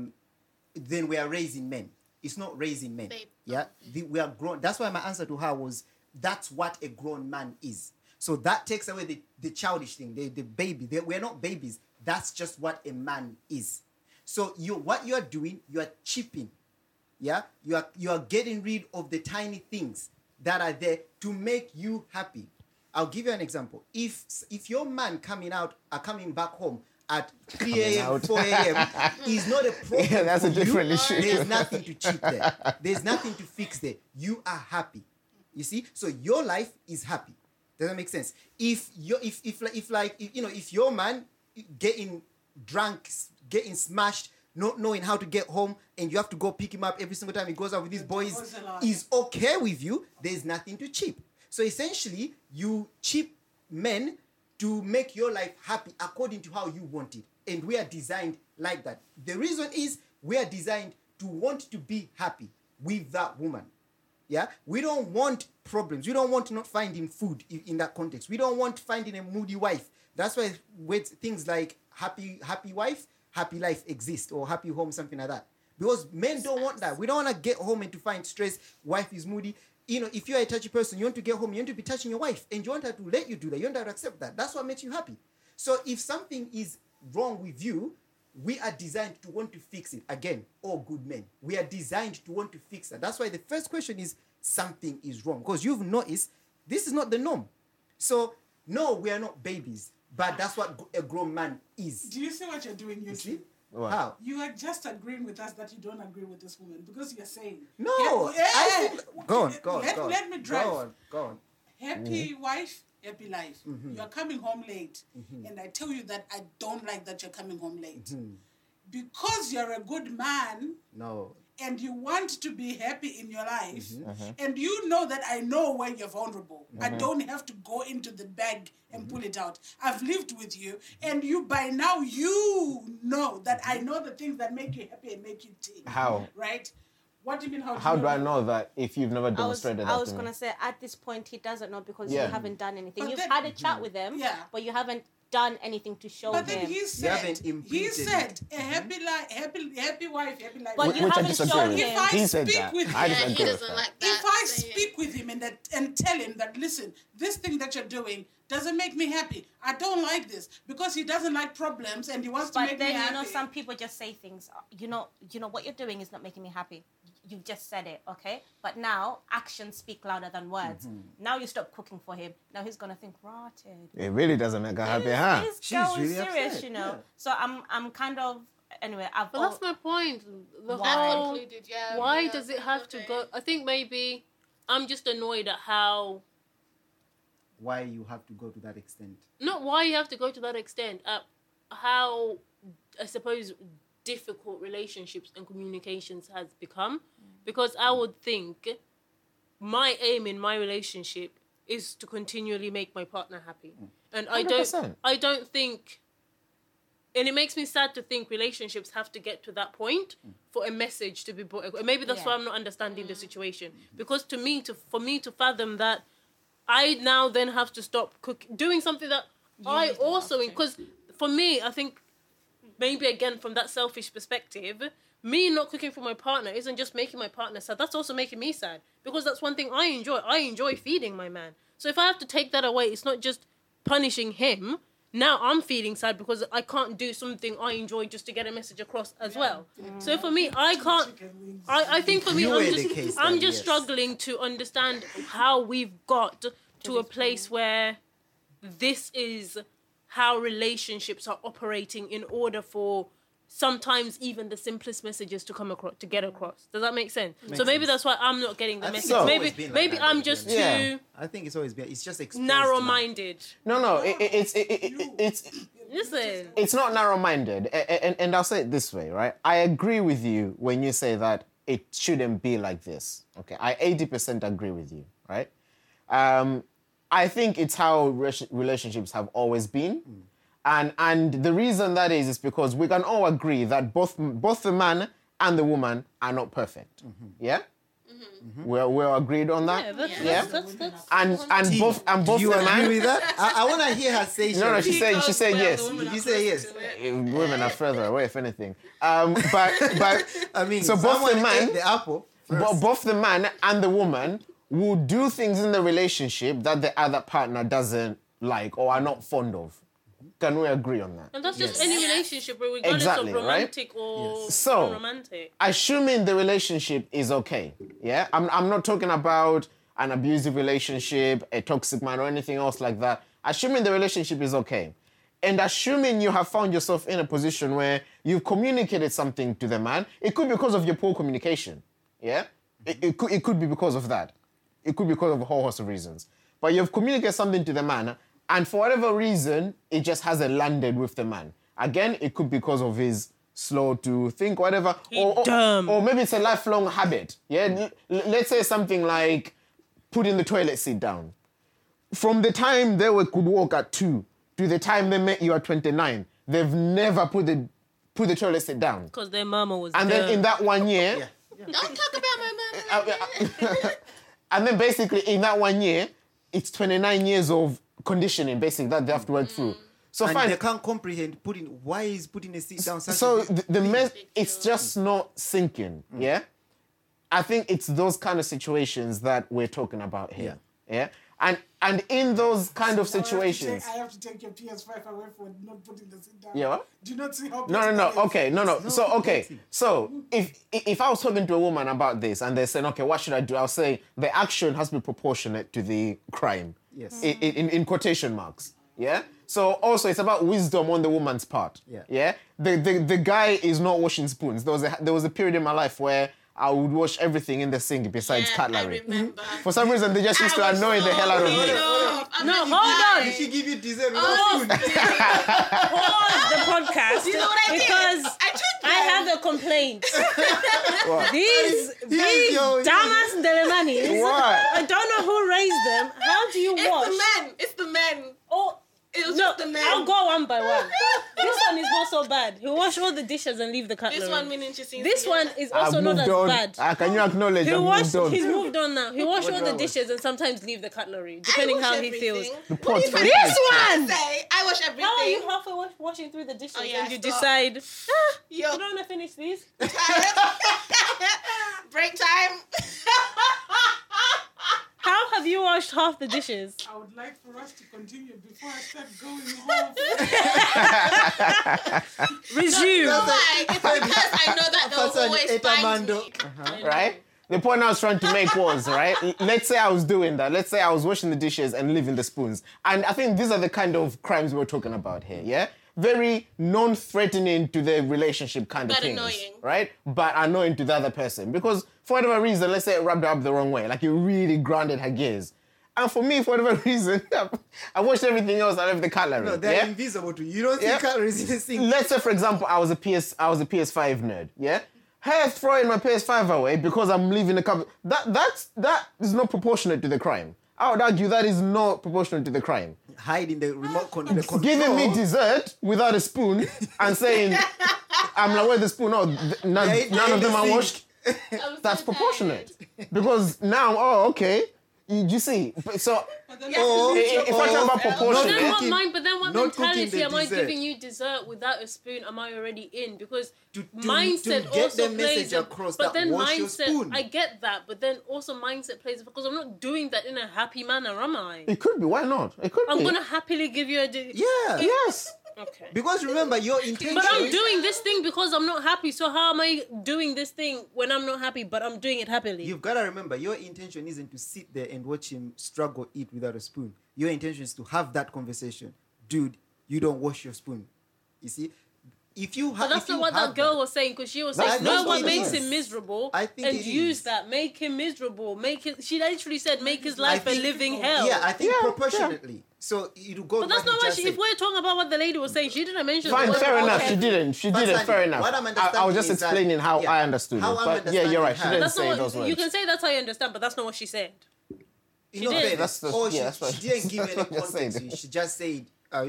then we are raising men. It's not raising men. Babe. Yeah, we are grown. That's why my answer to her was that's what a grown man is. So that takes away the childish thing, the baby. We're not babies. That's just what a man is. So what you are doing, you are chipping. Yeah, you are getting rid of the tiny things that are there to make you happy. I'll give you an example. If your man coming back home at 3 a.m., out. 4 a.m. is not a problem. Yeah, that's a for you, different issue. There's nothing to chip there. There's nothing to fix there. You are happy. You see? So your life is happy. Does that make sense? If your man getting drunk, getting smashed, not knowing how to get home, and you have to go pick him up every single time he goes out with his boys, is okay with you, there's nothing to chip. So essentially, you chip men to make your life happy according to how you want it. And we are designed like that. The reason is we are designed to want to be happy with that woman. Yeah, we don't want problems. We don't want not finding food in that context. We don't want finding a moody wife. That's why with things like happy wife, happy life exist, or happy home, something like that. Because men don't want that. We don't want to get home and to find stress. Wife is moody. You know, if you're a touchy person, you want to get home, you want to be touching your wife, and you want her to let you do that. You want her to accept that. That's what makes you happy. So if something is wrong with you, we are designed to want to fix it. Again, all good men. We are designed to want to fix that. That's why the first question is something is wrong. Because you've noticed this is not the norm. So, no, we are not babies. But that's what a grown man is. Do you see what you're doing, you See? two? What? How? You are just agreeing with us that you don't agree with this woman because you're saying No. Go on. Let me drive. Go on. Happy wife, happy life. Mm-hmm. You're coming home late, and I tell you that I don't like that you're coming home late Mm-hmm. because you're a good man No. and you want to be happy in your life, Mm-hmm. and you know that I know when you're vulnerable. I don't have to go into the bag and pull it out. I've lived with you, and you by now you know that I know the things that make you happy and make you tick. How? Right? What do you mean? How do I know that if you've never I was demonstrated that to me? going to say, at this point, he doesn't know because Yeah. you haven't done anything. But You've then- had a chat with him, Yeah. but you haven't done anything to show But then him. he said, haven't imprinted a happy life, happy wife, happy life. But Which you I haven't disagree shown with. him. If I He said speak that. with I him- Yeah, he disagree with doesn't that. like that. If I so yeah. speak with him and tell him that, listen, this thing that you're doing doesn't make me happy. I don't like this because he doesn't like problems and he wants to But make then me happy. some people just say things. You know what you're doing is not making me happy. you've just said it, okay? But now actions speak louder than words. Now you stop cooking for him. Now he's gonna think rotted. It really doesn't make her happy, huh? This She's girl really is serious, upset, you know. yeah. So I'm kind of anyway. But that's my point. The Why? whole Concluded, yeah. why Yeah, does it that's have to okay. go? I think maybe I'm just annoyed at how Why you have to go to that extent? not why you have to go to that extent. How I suppose difficult relationships and communications has become, because I would think my aim in my relationship is to continually make my partner happy, and 100%. I don't think. And it makes me sad to think relationships have to get to that point for a message to be brought. And maybe that's why I'm not understanding the situation. Because for me to fathom that, I now then have to stop doing something that I also, because for me, I think maybe again from that selfish perspective, me not cooking for my partner isn't just making my partner sad. That's also making me sad, because that's one thing I enjoy. I enjoy feeding my man. So if I have to take that away, it's not just punishing him. Now I'm feeling sad because I can't do something I enjoy just to get a message across as well. So for me, I can't. I think for me, You were the case I'm study, just yes. struggling to understand how we've got to a place where this is how relationships are operating in order for sometimes even the simplest messages to come across, to get across. Does that make sense? So maybe that's why I'm not getting the I think message. it's Maybe always been like maybe that, I'm to be just honest. Yeah. too I think it's always been. It's just exposed narrow-minded. No, Listen. it's not narrow-minded, and I'll say it this way, right? I agree with you when you say that it shouldn't be like this. Okay, I 80% agree with you, right? I think it's how relationships have always been, and the reason that is because we can all agree that both the man and the woman are not perfect. Yeah, we're agreed on that. That's And both Do you the man. agree with that? I want to hear her say. No, no, she said yes. Did you say yes? Women are further away, if anything. But I mean, so both the someone man, ate the apple. both the man and the woman will do things in the relationship that the other partner doesn't like or are not fond of. Can we agree on that? And that's just any relationship, regardless Exactly, of right? romantic or So- unromantic. Assuming the relationship is okay, yeah? I'm not talking about an abusive relationship, a toxic man, or anything else like that. Assuming the relationship is okay. And assuming you have found yourself in a position where you've communicated something to the man, it could be because of your poor communication, yeah? It could be because of that. It could be because of a whole host of reasons. But you've communicated something to the man, and for whatever reason, it just hasn't landed with the man. Again, it could be because of his slow to think, whatever. Or maybe it's a lifelong habit. Yeah. Let's say something like putting the toilet seat down. From the time could walk at 2 to the time they met you at 29, they've never put the toilet seat down. Because their mama was And then in that 1 year, Don't talk about my mama. and then basically in that 1 year, it's 29 years of conditioning, basically, that they have to work through. So And fine. they can't comprehend why he's putting a seat down. So it's just not sinking, yeah? I think it's those kind of situations that we're talking about here, yeah? And in those kind of situations... I have to take your PS5 away for not putting the seat down. Yeah, what? Do you not see how... No. Okay, no. So, okay. dirty. So, if I was talking to a woman about this and they're saying, okay, what should I do? I'll say the action has to be proportionate to the crime. Yes. In quotation marks. Yeah? So, also, it's about wisdom on the woman's part. Yeah. Yeah? The guy is not washing spoons. There was a period in my life where I would wash everything in the sink besides cutlery. I remember. For some reason, they just used to annoy the hell out of me. No, hold on. Did she give you dessert with Oh, a spoon? pause the podcast You know what I did? because I took I have a complaint. What? These yo, Damas Delemanis, What? I don't know who raised them. How do you wash? It's the men. Oh, It was no, just the men. I'll go one by one. This one is not so bad. He wash all the dishes and leave the cutlery. This one meaning she seems This one is also I've not moved as on. bad. Can you acknowledge He I've washed. moved on? He's moved on now. He washed all the wrong? dishes and sometimes leave the cutlery, depending how he feels. The pot's What do you finished. This one. say? I wash everything. How are you halfway washing through the dishes Oh, yeah, and you stop. decide, Yo, you don't want to finish these? break time. How have you washed half the dishes? I would like for us to continue before I start going home. Resume. Why? It's because I know that they'll always finds Etamando. me. right? The point I was trying to make was, right, let's say I was doing that. Let's say I was washing the dishes and leaving the spoons. And I think these are the kind of crimes we're talking about here, yeah? Very non-threatening to the relationship kind of But things, annoying. right? But annoying to the other person. Because for whatever reason, let's say it rubbed her up the wrong way, like it really grounded her gears. And for me, for whatever reason, I watched everything else, I left the cutlery. No, they're yeah? invisible to you. You don't see Yeah. calories in the sink. Let's say, for example, I was a PS5 nerd, yeah? Her throwing my PS5 away because I'm leaving the cupboard, that is not proportionate to the crime. I would argue that is not proportionate to the crime. Hide in the remote control. Giving me dessert without a spoon and saying, I'm like, where's the spoon? Oh, none of them are washed. That's proportionate. Because now, okay, you see. So, But then if I talk about proportionate, But then what not cooking mentality the am I dessert. giving you dessert without a spoon? Am I already in? Because To mindset get also the plays message a, across but that then wash your mindset, spoon. I get that, but then also mindset plays because I'm not doing that in a happy manner, am I? it could be. Why not? It could I'm be. gonna happily give you a Yeah. Yes. Okay. Because remember, your intention. But I'm doing this thing because I'm not happy. So how am I doing this thing when I'm not happy, but I'm doing it happily? You've got to remember, your intention isn't to sit there and watch him struggle eat without a spoon. Your intention is to have that conversation. Dude, you don't wash your spoon. You see? If you have, But that's not what that girl was saying, because she was That's saying, know not what what it makes is. him miserable I think and it use is. that. Make him miserable. Make it. She literally said, make his I life a think- living hell. Yeah, I think Yeah, proportionately. So it'll go. But that's not what she. said. If we're talking about what the lady was saying, she didn't mention. Fine, the word fair enough. okay. She didn't. She But didn't. Sandy, Fair enough. what I'm I was understanding just is that- explaining how yeah, I understood how it. I'm But yeah, you're right. She understanding didn't That's say not those what, words. you can say that's how you understand, but that's not what she said. You know, did. That's the- or yeah, that's what- she didn't give that's any what I just context. said. She just said,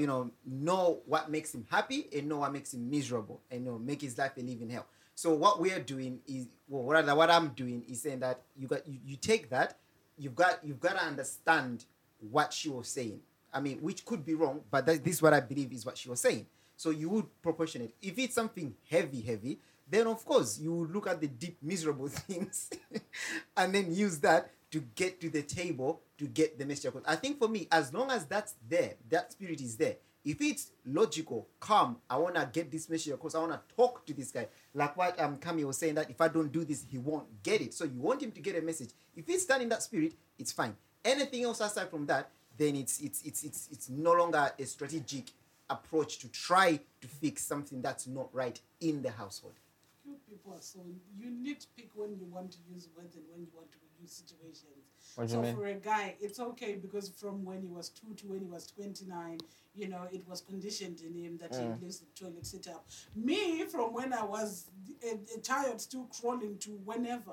know what makes him happy and know what makes him miserable, and make his life a living hell. So what we're doing is, rather what I'm doing is saying that you take that, you've got to understand what she was saying. I mean, which could be wrong, but this is what I believe is what she was saying. So you would proportionate. If it's something heavy, then of course you would look at the deep, miserable things and then use that to get to the table to get the message across. I think for me, as long as that's there, that spirit is there. If it's logical, calm, I want to get this message across. I want to talk to this guy. Like what Kami was saying, that if I don't do this, he won't get it. So you want him to get a message. If it's done in that spirit, it's fine. Anything else aside from that, then it's no longer a strategic approach to try to fix something that's not right in the household. You people are so, you nitpick when you want to use words and when you want to use situations. What do you mean? For a guy, it's okay because from when he was 2 to when he was 29, it was conditioned in him that he leaves the toilet sit up. Me, from when I was a child still crawling to whenever,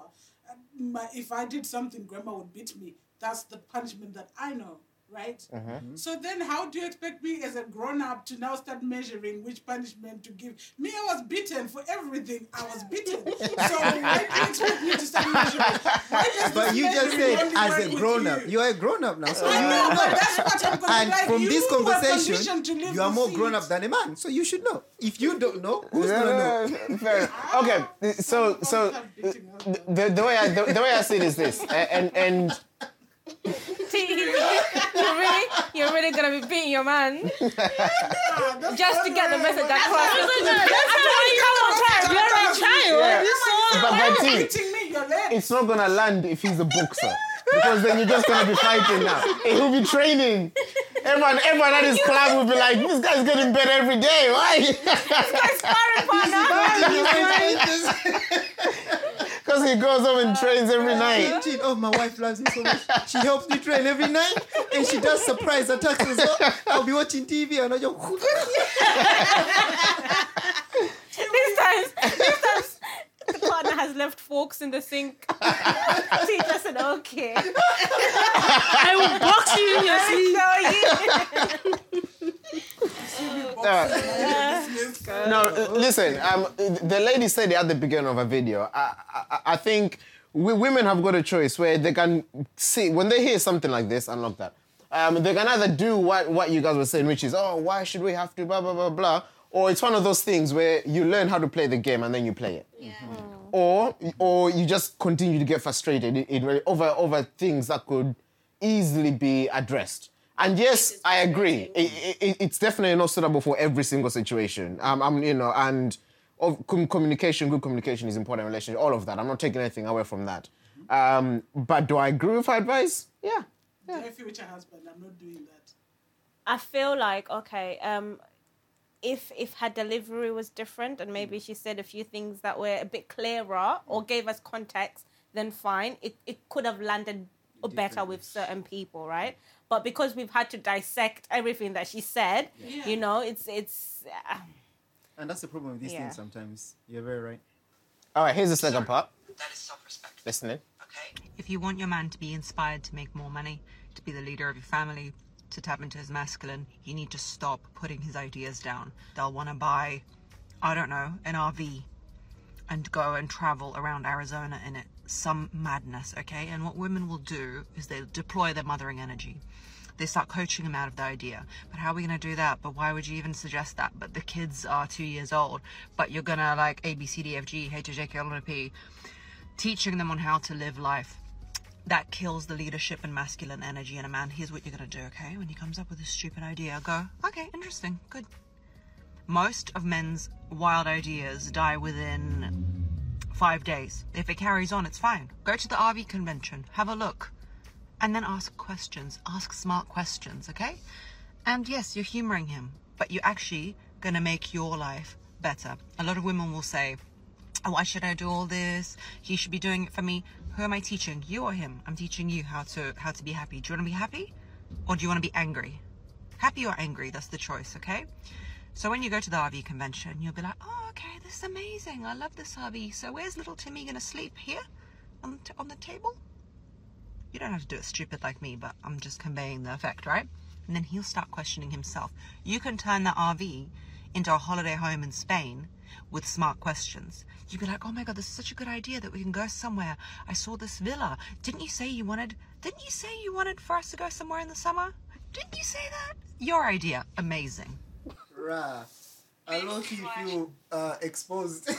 if I did something, grandma would beat me. That's the punishment that I know. Right? So then how do you expect me as a grown-up to now start measuring which punishment to give? Me, I was beaten for everything. I was beaten. So why do you expect me to start measuring? Why does But this you just measuring said only as work a with grown-up. you? You are a grown-up now. So I you know, but that's what I'm going to and be like. from You this were conversation, conditioned to live you are with more it. grown up than a man. So you should know. If you don't know, who's gonna know? Fair enough. Okay, so the way I see it is this, and You're really gonna be beating your man just to get the message across. You're a child. but T, Beating me, you're late. it's not gonna land if he's a boxer. Because then you're just gonna be fighting now. He'll be training. Everyone at his club will be like, this guy's getting better every day. Why? Because he goes home and trains every night. Oh, my wife loves me so much. She helps me train every night, and she does surprise attacks as well. I'll be watching TV and I just. These times, the partner has left forks in the sink. Teacher said, okay. I will box you in your sleep. No, listen. The lady said it at the beginning of her video. I think women have got a choice where they can see when they hear something like this. Unlock that. They can either do what you guys were saying, which is, oh, why should we have to blah blah blah blah, or it's one of those things where you learn how to play the game and then you play it. Yeah. Or you just continue to get frustrated over things that could easily be addressed. And yes, I agree. It's definitely not suitable for every single situation. And communication, good communication is important in a relationship. All of that. I'm not taking anything away from that. But do I agree with her advice? Yeah. Dear future husband, I'm not doing that. I feel like, okay, if her delivery was different and maybe she said a few things that were a bit clearer or gave us context, then fine. It could have landed better with certain people, right? But because we've had to dissect everything that she said, you know, it's And that's the problem with these things sometimes. You're very right. All right, here's the second part. That is self-respect. Listening. Okay. If you want your man to be inspired to make more money, to be the leader of your family, to tap into his masculine, you need to stop putting his ideas down. They'll want to buy, I don't know, an RV and go and travel around Arizona in it. Some madness, okay? And what women will do is they deploy their mothering energy. They start coaching him out of the idea. But how are we going to do that? But why would you even suggest that? But the kids are 2 years old. But you're going to like A, B, C, D, F, G, H, I, J, K, L, M, N, P. Teaching them on how to live life. That kills the leadership and masculine energy in a man. Here's what you're going to do, okay? When he comes up with a stupid idea, go, okay, interesting, good. Most of men's wild ideas die within 5 days. If it carries on, it's fine. Go to the RV convention, have a look, and then ask questions. Ask smart questions, okay? And yes, you're humoring him, but you're actually going to make your life better. A lot of women will say, oh, why should I do all this? He should be doing it for me. Who am I teaching? You or him? I'm teaching you how to be happy. Do you want to be happy? Or do you want to be angry? Happy or angry, that's the choice, okay? So when you go to the RV convention, you'll be like, oh, okay, this is amazing. I love this RV. So where's little Timmy going to sleep? Here? On the table? You don't have to do it stupid like me, but I'm just conveying the effect, right? And then he'll start questioning himself. You can turn the RV into a holiday home in Spain with smart questions. You'd be like, oh my God, this is such a good idea that we can go somewhere. I saw this villa. Didn't you say you wanted for us to go somewhere in the summer? Didn't you say that? Your idea. Amazing. Rah. I low-key feel exposed.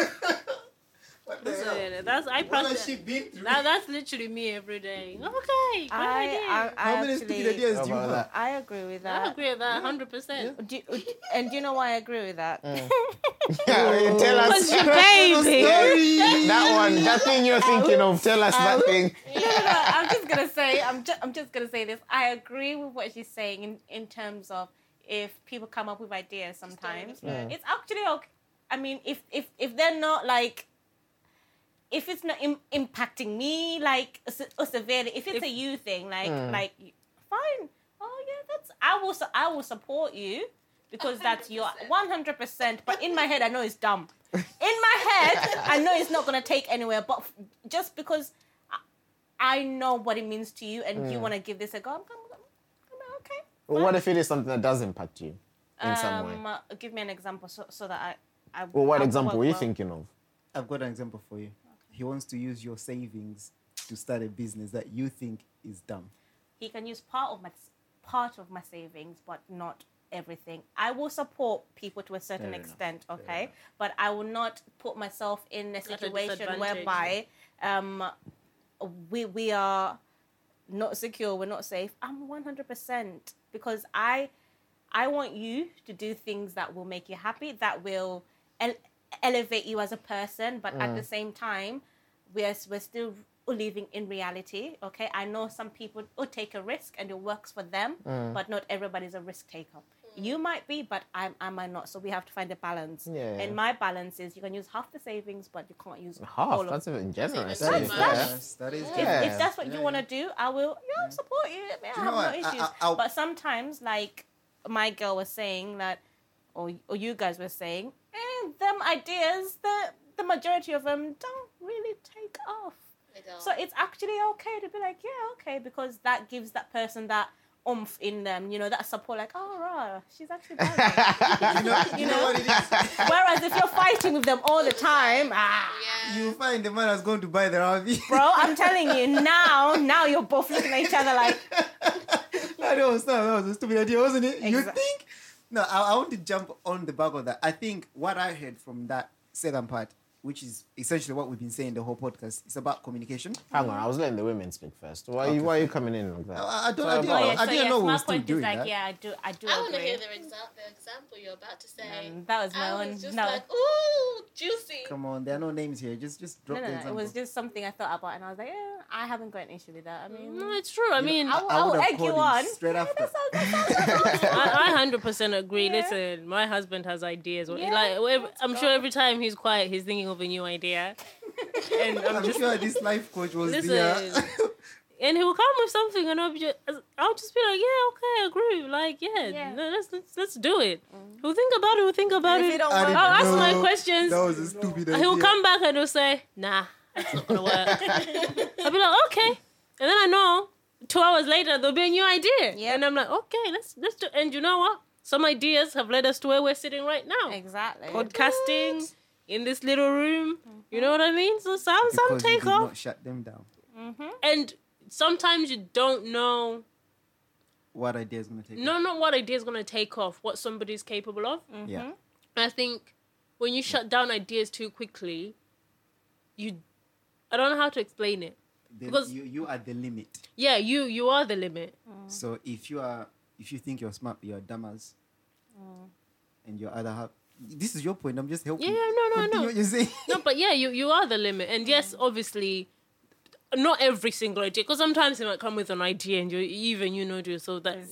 What the hell? What has she been through? That's literally me every day. Okay, good idea. How many stupid ideas do you have? I agree with that. I agree with that 100%. And do you know why I agree with that? Yeah, tell us. Your baby. That one, that thing you're thinking of. Tell us that thing. No. I'm just gonna say this. I agree with what she's saying in terms of if people come up with ideas sometimes, it's actually okay. I mean, if they're not like, if it's not impacting me like severely, if it's a you thing, like fine. Oh yeah, I will support you because that's your 100%. But in my head, I know it's dumb. In my head, I know it's not gonna take anywhere. But just because I know what it means to you, and you want to give this a go, I'm okay. Well, what if it is something that does impact you in some way? Give me an example so that I Well, what I example were you well. thinking of? I've got an example for you. He wants to use your savings to start a business that you think is dumb. He can use part of my savings, but not everything. I will support people to a certain extent, okay? But I will not put myself in a situation disadvantage. whereby we are not secure, we're not safe. I'm 100% because I want you to do things that will make you happy, that will elevate you as a person, but at the same time, we're still living in reality, okay? I know some people will take a risk and it works for them, but not everybody's a risk taker. You might be, but I might not. So we have to find a balance. Yeah. And my balance is you can use half the savings, but you can't use Half? all That's of even generous. That is Yes, that is If that's what you want to do, I will support you. I you know have what? no issues. I'll- But sometimes, like my girl was saying that, or you guys were saying, them ideas, the majority of them don't really take off. They don't. So it's actually okay to be like, yeah, okay, because that gives that person that oomph in them, that support, like, oh, right, she's actually bad. you know what it is? Whereas if you're fighting with them all the time, Yeah. You find the man that's going to buy the RV. bro, I'm telling you, now you're both looking at each other like, That was a stupid idea, wasn't it? You Exactly. think? No, I want to jump on the back of that. I think what I heard from that second part which is essentially what we've been saying the whole podcast. It's about communication. Hang on, I was letting the women speak first. Why are you coming in like that? I didn't yes, know we my were still point doing is like, that. yeah, I do I want to agree. hear the example you're about to say. That was my I own. was just No, like, ooh, juicy. Come on, there are no names here. Just drop the no. example. It was just something I thought about, and I was like, I haven't got an issue with that. I mean, No, it's true. I mean, I will would have egg you called him on. straight after. I 100% agree. Listen, my husband has ideas. I'm sure every time he's quiet, he's thinking of a new idea. And I'm sure this life coach was listen, there. and he will come with something, and I'll just be like, yeah, okay, I agree. Like, Yeah. no, let's do it. We'll think about it. And if it don't I work, didn't I'll ask my know. questions. That was a stupid idea. He'll come back and he'll say, nah, that's not gonna work. I'll be like, okay. And then I know 2 hours later there'll be a new idea. Yeah. And I'm like, okay, let's do. And you know what? Some ideas have led us to where we're sitting right now. exactly. Podcasting in this little room. You know what I mean? So some Because you take did off. not shut them down. And sometimes you don't know. What idea is going to take? No, not what idea is gonna take off. What somebody's capable of. Yeah. I think when you shut down ideas too quickly, I don't know how to explain it. Because- you are the limit. Yeah, you are the limit. So if you think you're smart, but you're dumb as, and your other half. This is your point. I'm just helping. Yeah, no, I Continue know. what you're saying. No, but yeah, you are the limit. And yes, obviously, not every single idea. Because sometimes you might come with an idea and you know to yourself that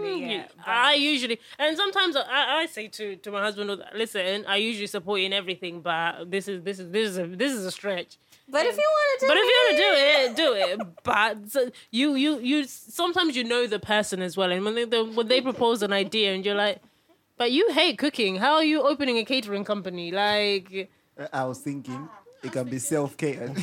I usually, and sometimes I say to my husband, listen, I usually support you in everything, but this is a stretch. But if you want to do But if you want to do it, do it. But so you sometimes you know the person as well, and when they propose an idea, and you're like, but you hate cooking. How are you opening a catering company? Like, I was thinking it can be self-catered.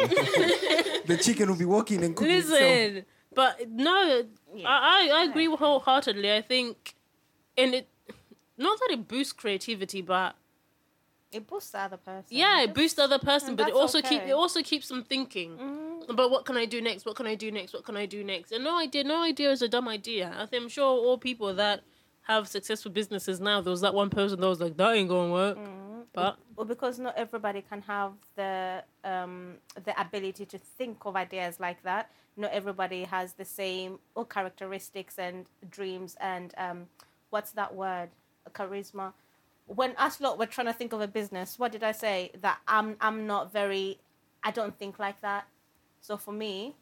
The chicken will be walking and cooking itself. listen, but no, I agree wholeheartedly. I think, and it not that it boosts creativity, but it boosts the other person. yeah, it boosts the other person, and but it that's also okay. keeps them thinking about what can I do next? What can I do next? What can I do next? And no idea is a dumb idea. I'm sure all people that have successful businesses now, there was that one person that was like, that ain't gonna work. But Well, because not everybody can have the ability to think of ideas like that. Not everybody has the same characteristics and dreams and what's that word? Charisma. When us lot were trying to think of a business, what did I say? That I'm not very. I don't think like that. So for me,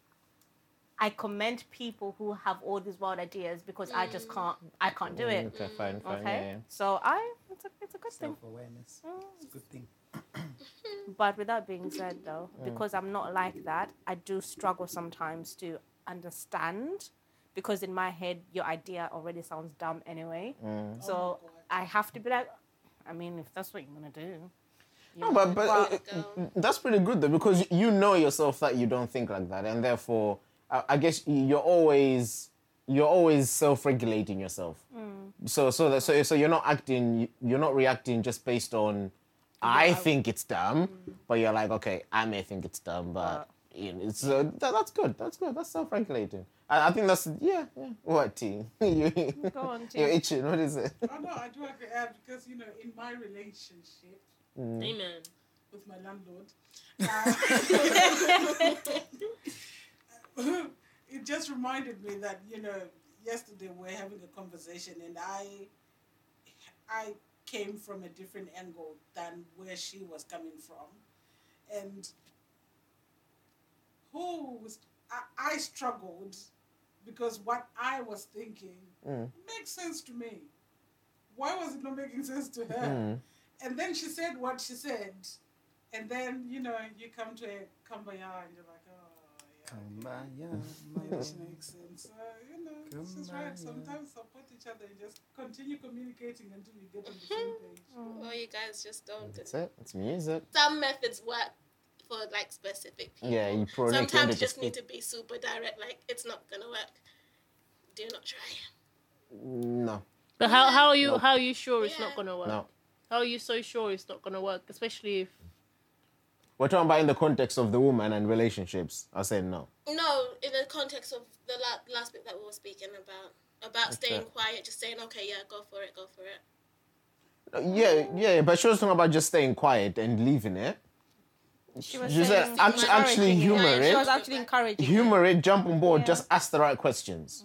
I commend people who have all these wild ideas because I just can't. I can't do it. Okay, fine. Okay, Yeah. so it's a good thing. Self-awareness. It's a good thing. But with that being said, though, because I'm not like that, I do struggle sometimes to understand because in my head, your idea already sounds dumb anyway. So I have to be like, I mean, if that's what you're going to do. No, but that's pretty good though, because you know yourself that you don't think like that, and therefore, I guess you're always self-regulating yourself. So you're not reacting just based on I think it's dumb, but you're like, okay, I may think it's dumb, but you know, it's that's good. That's good. That's self-regulating. I think that's yeah. What T? Go on, T. You're itching. What is it? Oh no, I do agree because in my relationship amen. with my landlord, it just reminded me that yesterday we were having a conversation and I came from a different angle than where she was coming from, and I struggled because what I was thinking makes sense to me. Why was it not making sense to her? And then she said what she said, and then you come to a kumbaya and you're like, oh yeah, which makes sense. This is right. Sometimes support each other and just continue communicating until you get on the same page. Well, you guys just don't. That's it. It's music. Some methods work for like specific people. Yeah, you probably Sometimes you just need to be super direct. Like it's not gonna work. Do not try. No. But how are you sure it's not gonna work? No. How are you so sure it's not gonna work? Especially if We're talking about in the context of the woman and relationships. I said no. No, in the context of the last bit that we were speaking about staying quiet, just saying, okay, yeah, go for it. Yeah, but she was talking about just staying quiet and leaving it. She was She said, saying actually encouraging humor She it. was actually encouraging it. Humor it, jump on board, Yeah. just ask the right questions.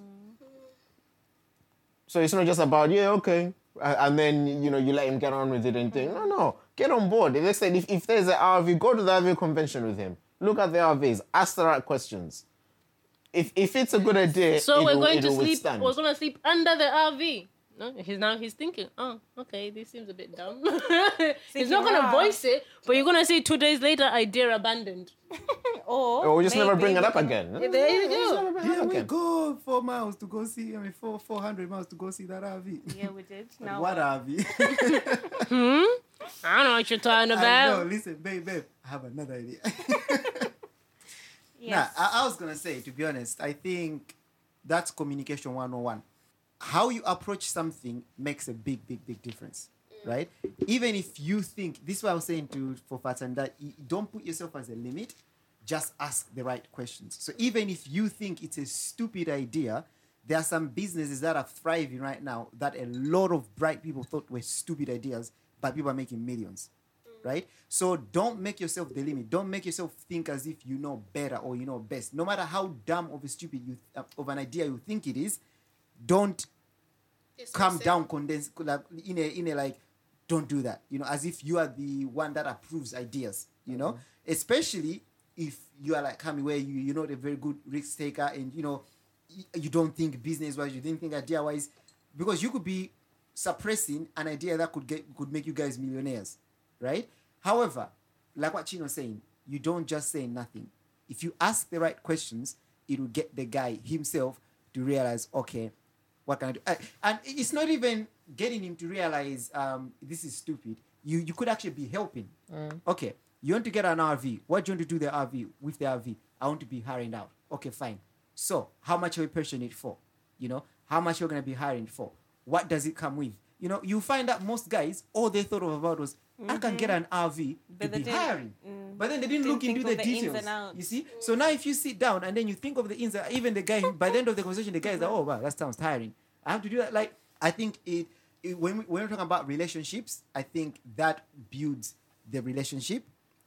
So it's not just about, okay. And then, you let him get on with it and think, no, get on board. They said if there's an RV, go to the RV convention with him. Look at the RVs, ask the right questions. If it's a good idea, So we're going to it'll sleep. withstand. We're going to sleep under the RV. No, he's thinking, oh, okay, this seems a bit dumb. He's not going to voice it, but you're going to see 2 days later, idea abandoned. Or we just never bring it up maybe- again. There you go. Didn't we go 4 miles to go see? 400 miles to go see that RV. Yeah, we did. Now What what? RV? I don't know what you're talking I about. know. Listen, babe, I have another idea. Yes. Nah, I was gonna say, to be honest, I think that's communication 101. How you approach something makes a big difference, right? Even if you think, this is what I was saying for Fatan, that don't put yourself as a limit, just ask the right questions. So even if you think it's a stupid idea, there are some businesses that are thriving right now that a lot of bright people thought were stupid ideas, but people are making millions. Right? So don't make yourself the limit. Don't make yourself think as if you know better or you know best. No matter how dumb of a stupid of an idea you think it is, don't calm down, condense like in a like, don't do that. As if you are the one that approves ideas. Especially if you are like Kami, where you're not a very good risk taker, and you don't think business wise, you didn't think idea wise, because you could be suppressing an idea that could make you guys millionaires. Right? However, like what Chino's saying, you don't just say nothing. If you ask the right questions, it will get the guy himself to realize, okay, what can I do? And it's not even getting him to realize this is stupid. You could actually be helping. Okay, you want to get an RV. What do you want to do with the RV? I want to be hiring out. Okay, fine. So how much are we purchasing it for? How much you're going to be hiring for? What does it come with? You find that most guys, all they thought about was, I can get an RV But to they be didn't- hiring. But then they didn't look think into of the the ins details. and outs. You see? So now if you sit down and then you think of the ins, even the guy, by the end of the conversation, the guy is like, oh, wow, that sounds tiring. I have to do that. Like, I think when we're talking about relationships, I think that builds the relationship.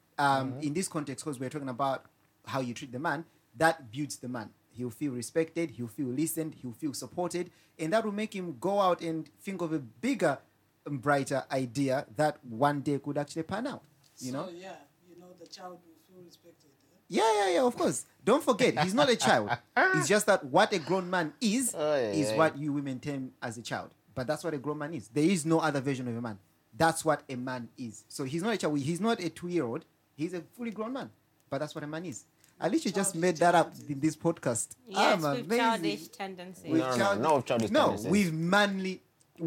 In this context, because we're talking about how you treat the man, that builds the man. He'll feel respected, he'll feel listened, he'll feel supported, and that will make him go out and think of a bigger and brighter idea that one day could actually pan out. So, yeah, the child will feel respected. Yeah, of course. Don't forget, he's not a child. It's just that what a grown man is what you women term as a child. But that's what a grown man is. There is no other version of a man. That's what a man is. So he's not a child. He's not a 2-year-old. He's a fully grown man. But that's what a man is. At least you just made that up in this podcast. Yes, I'm with amazing. childish tendencies. With No, childish tendencies. with manly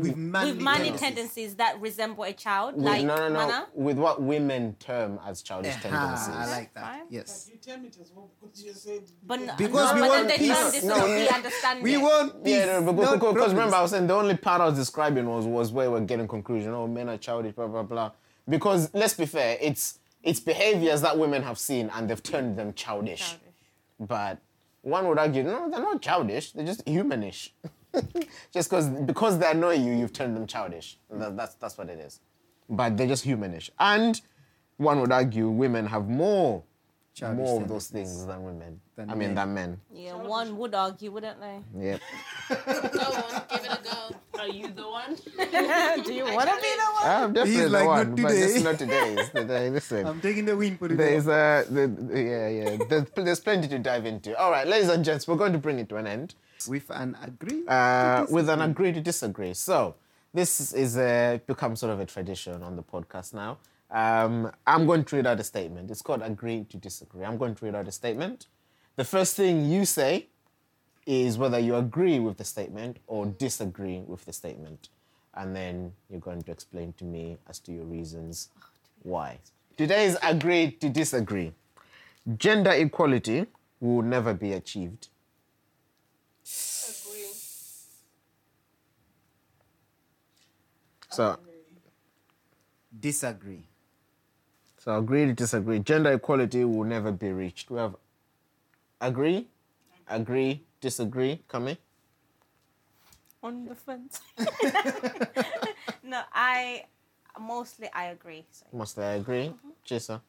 tendencies that resemble a child, With, like no. Mana. With what women term as childish tendencies. I like that. Fine. Yes. You term it as well because you said. But Because we but want then they peace. turn this to be understanding. We want peace. Yeah, not because problems. remember I was saying the only part I was describing was where we're getting conclusion. Oh, men are childish, blah blah blah. Because let's be fair, it's behaviors that women have seen and they've turned them childish. But one would argue, no, they're not childish. They're just humanish. Just because they annoy you, you've turned them childish. That's what it is. But they're just humanish. And one would argue women have more Childish of those things than women. Than Than men. Yeah, one would argue, wouldn't they? Yep. Go on, give it a go. Are you the one? Do you want to be the one? I'm definitely He's the like, one, not but today. just not today. It's today. Listen. I'm taking the win for the There's there's plenty to dive into. All right, ladies and gents, we're going to bring it to an end with an agree. with an agree to disagree. So this is become sort of a tradition on the podcast now. I'm going to read out a statement. It's called agree to disagree. I'm going to read out a statement. The first thing you say is whether you agree with the statement or disagree with the statement. And then you're going to explain to me as to your reasons why. Today's agree to disagree. Gender equality will never be achieved. Agree. So Disagree. agree to disagree. Gender equality will never be reached. We have agree, disagree. Come On the fence. No, I Mostly, I agree. So. Mostly I agree. Chisa.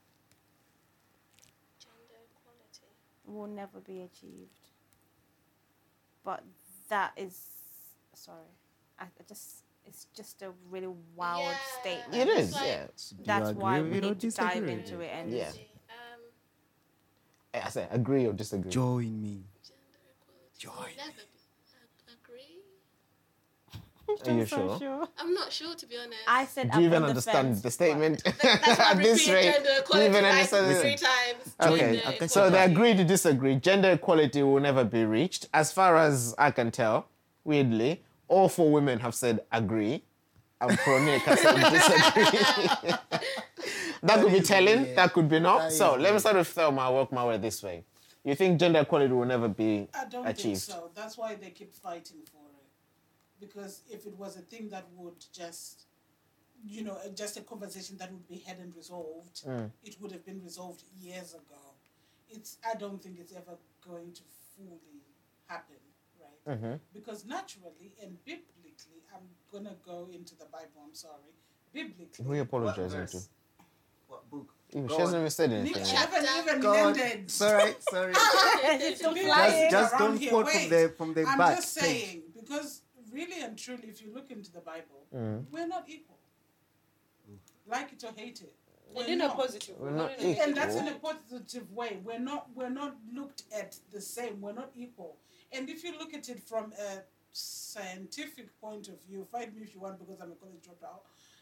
Gender equality. Will never be achieved. But that is, sorry, it's just a really wild Yeah. statement. It is, like- yeah. That's agree why with we it or need to dive disagree? into it. And Yeah. Um, I say agree or disagree. Join me. gender equality. Join Will never be. Agree? Are you sure? I'm not sure, to be honest. I said, Do you I'm even on the understand fence, the statement? That's why I At this repeated rate, gender do you equality even like understand this? 3 times. Okay, Gender so they equality. agree to disagree. Gender equality will never be reached. As far as I can tell, weirdly, all 4 women have said agree, and Pronik has said disagree. That could be telling, that could be not. That So is let me start with Thelma. I'll work my way this way. You think gender equality will never be I don't achieved? think so. That's why they keep fighting for it. Because if it was a thing that would just, just a conversation that would be had and resolved, it would have been resolved years ago. I don't think it's ever going to fully happen, right? Because naturally and biblically, I'm going to go into the Bible, I'm sorry. Biblically. Who are you apologizing to? What book? She Go hasn't on. even said Nick, anything. I haven't even Go on. landed. Sorry. It's still flying. Just Around don't here. quote Wait. from the I'm back just page. saying, because really and truly, if you look into the Bible, we're not equal. Like it or hate it. And in a positive We're way. not in a equal. And that's in a positive way. We're not looked at the same. We're not equal. And if you look at it from a scientific point of view, fight me if you want because I'm a college dropout.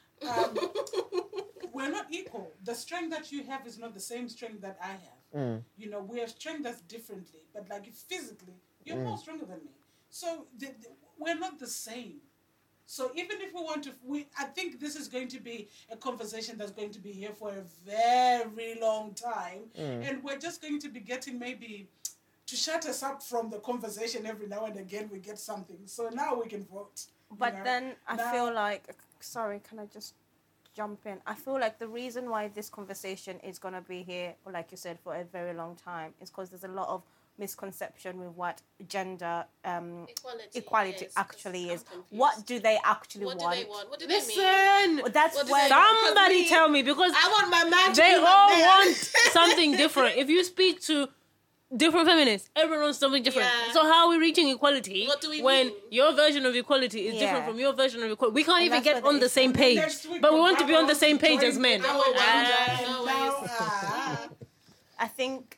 We're not equal. The strength that you have is not the same strength that I have. We have strength that's differently, but like physically, you're more stronger than me. So we're not the same. So even if we want to, I think this is going to be a conversation that's going to be here for a very long time, and we're just going to be getting maybe to shut us up from the conversation every now and again. We get something, so now we can vote. But then I feel like, sorry, can I just jump in? I feel like the reason why this conversation is going to be here, or like you said, for a very long time, is because there's a lot of misconception with what gender equality is, actually I'm is. confused. What do they actually What do want? they want? What do they mean? Listen, That's What do where they- somebody Because tell me, because I want my man to they be my all man. want something different. If you speak to different feminists, everyone wants something different. Yeah. So how are we reaching equality What do we when mean? your version of equality is different Yeah. from your version of equality? We can't And even that's get where on the the same issue- page, Next week, but we want to Obama be on the wants same to page join as men. No, it won't. And No now, ways. I think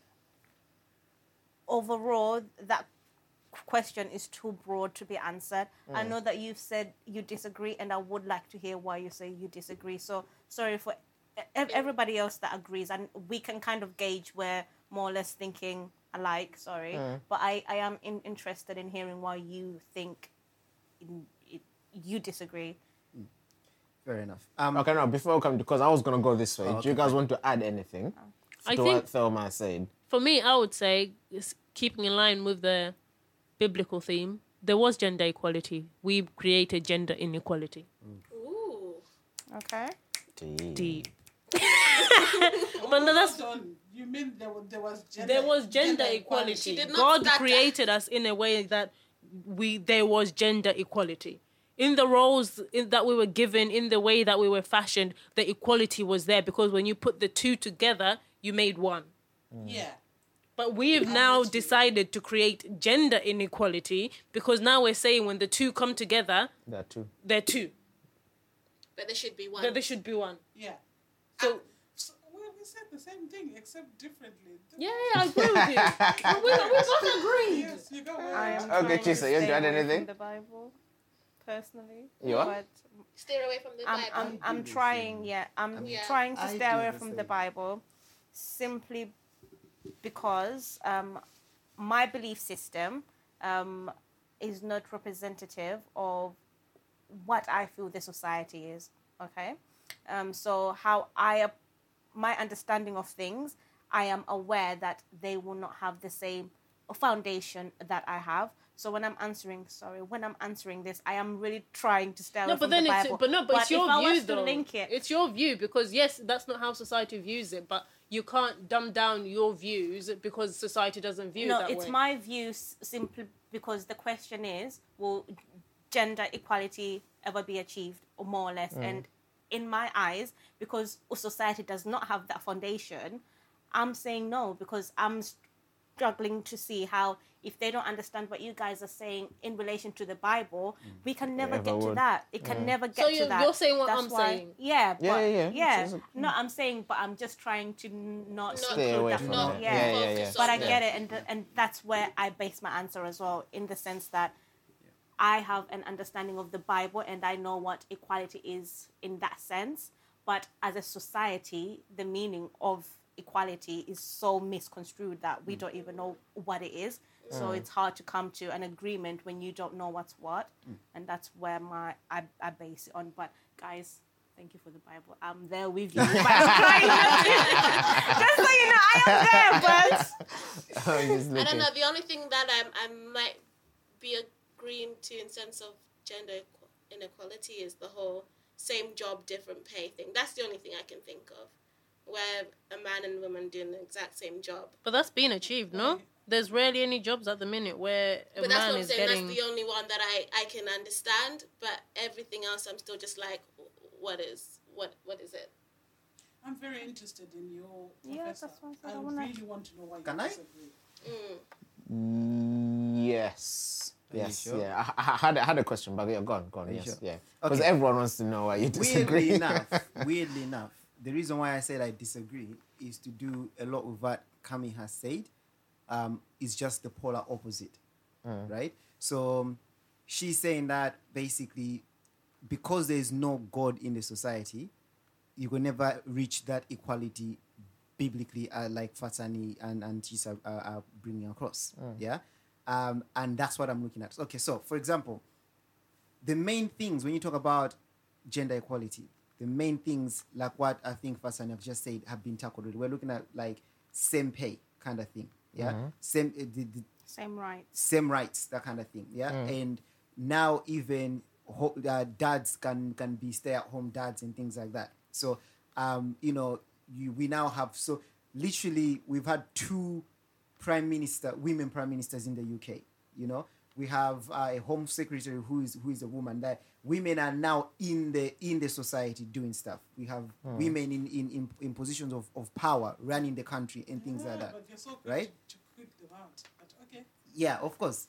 overall that question is too broad to be answered. I know that you've said you disagree, and I would like to hear why you say you disagree. So sorry for everybody else that agrees, and we can kind of gauge where more or less thinking alike. Sorry, but I am interested in hearing why you think you disagree. Fair enough. Okay, no, before we come, because I was going to go this way. Do okay, you guys want to add anything I to think- what Thelma said? For me, I would say, it's keeping in line with the biblical theme, there was gender equality. We created gender inequality. Ooh. Okay. Deep. But no, that's Hold on. You mean there was gender? there was gender She equality. did not God start that. created us in a way that there was gender equality. In the roles that we were given, in the way that we were fashioned, the equality was there because when you put the two together, you made one. Yeah. But we've now decided to create gender inequality because now we're saying when the two come together, That too. they're two. But there should be one. That there should be one. Yeah. So So we said the same thing except differently. yeah, I agree with you. we both agreed. Yes, you go. I am Okay, trying to Chisa, you want to stay add away anything? from the Bible, personally. You are? But Steer away from the Bible. I'm trying, I'm Yeah. trying to I stay do away the from same. the Bible simply because my belief system is not representative of what I feel the society is. Okay, so how my understanding of things, I am aware that they will not have the same foundation that I have. So when I'm answering this, I am really trying to stay away No, from but then the it's Bible. but it's your if I view was to though. link it, It's your view because yes, that's not how society views it. But you can't dumb down your views because society doesn't view it no, that it's way. my view simply because the question is, will gender equality ever be achieved, or more or less? And in my eyes, because society does not have that foundation, I'm saying no, because I'm struggling to see how, if they don't understand what you guys are saying in relation to the Bible, we can never get to that. It can never get to that. You're saying what That's I'm why, saying. Yeah, but, yeah. No, I'm saying, but I'm just trying to not Stay include away that. from Not it. Yeah. Yeah. But I get it, and that's where I base my answer as well, in the sense that I have an understanding of the Bible and I know what equality is in that sense. But as a society, the meaning of equality is so misconstrued that we don't even know what it is. So it's hard to come to an agreement when you don't know what's what. And that's where I base it on. But guys, thank you for the Bible. I'm there with you. But I'm trying not to. Just so you know, I am there, but I don't know. The only thing that I might be agreeing to in sense of gender inequality is the whole same job, different pay thing. That's the only thing I can think of, where a man and woman doing the exact same job. But that's been achieved, no? There's rarely any jobs at the minute where But that's man what I'm is saying. getting... That's the only one that I can understand. But everything else, I'm still just like, what is it? I'm very interested in your Yeah, professor. that's what I I said. I wanna- really want to know why Can you I? disagree. Yes. Are you Yes. sure? Yeah. I had a question, but yeah, go on. you Yes. sure? Yeah. Because Okay. everyone wants to know why you disagree. Weirdly enough, the reason why I said I disagree is to do a lot with what Kami has said. Is just the polar opposite, right? So she's saying that basically, because there is no God in the society, you will never reach that equality biblically, like Fatani and Chisa are bringing across. Yeah, and that's what I'm looking at. Okay, so for example, the main things when you talk about gender equality, the main things like what I think Fatani have just said have been tackled already. We're looking at like same pay kind of thing. Yeah, same same rights. same rights, that kind of thing. Yeah, and now even dads can be stay-at-home dads and things like that. So we now have, so literally we've had two women prime ministers in the UK. You know, we have a home secretary who is a woman. That women are now in the society doing stuff. We have women in positions of power running the country and things like that. But you're so quick Right? to quit them out. But okay. Yeah, of course.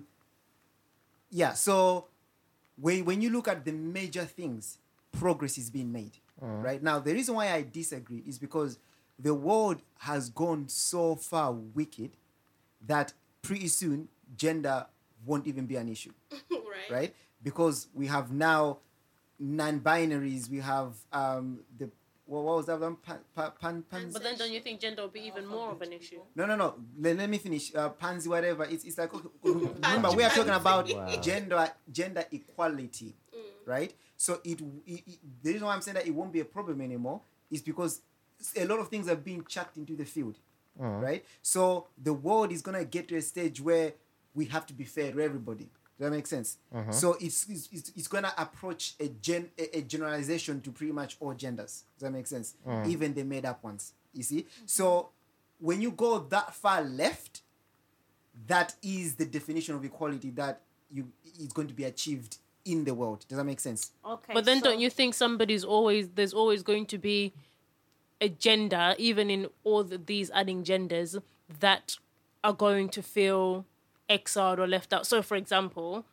So when you look at the major things, progress is being made. Right? Now, the reason why I disagree is because the world has gone so far wicked that pretty soon gender won't even be an issue. Right? Because we have now non-binaries, we have what was that one? But then don't you think gender will be even more of an issue? No. Let me finish. Pansy, whatever. It's like, okay, remember, we are talking about gender equality, right? So the reason why I'm saying that it won't be a problem anymore is because a lot of things are being chucked into the field, right? So the world is gonna get to a stage where we have to be fair to everybody. Does that make sense? So it's gonna approach a generalization to pretty much all genders. Does that make sense? Even the made up ones. You see? So when you go that far left, that is the definition of equality that is going to be achieved in the world. Does that make sense? Okay. But then so- don't you think there's always going to be a gender, even in all these adding genders, that are going to feel exiled or left out? So, for example,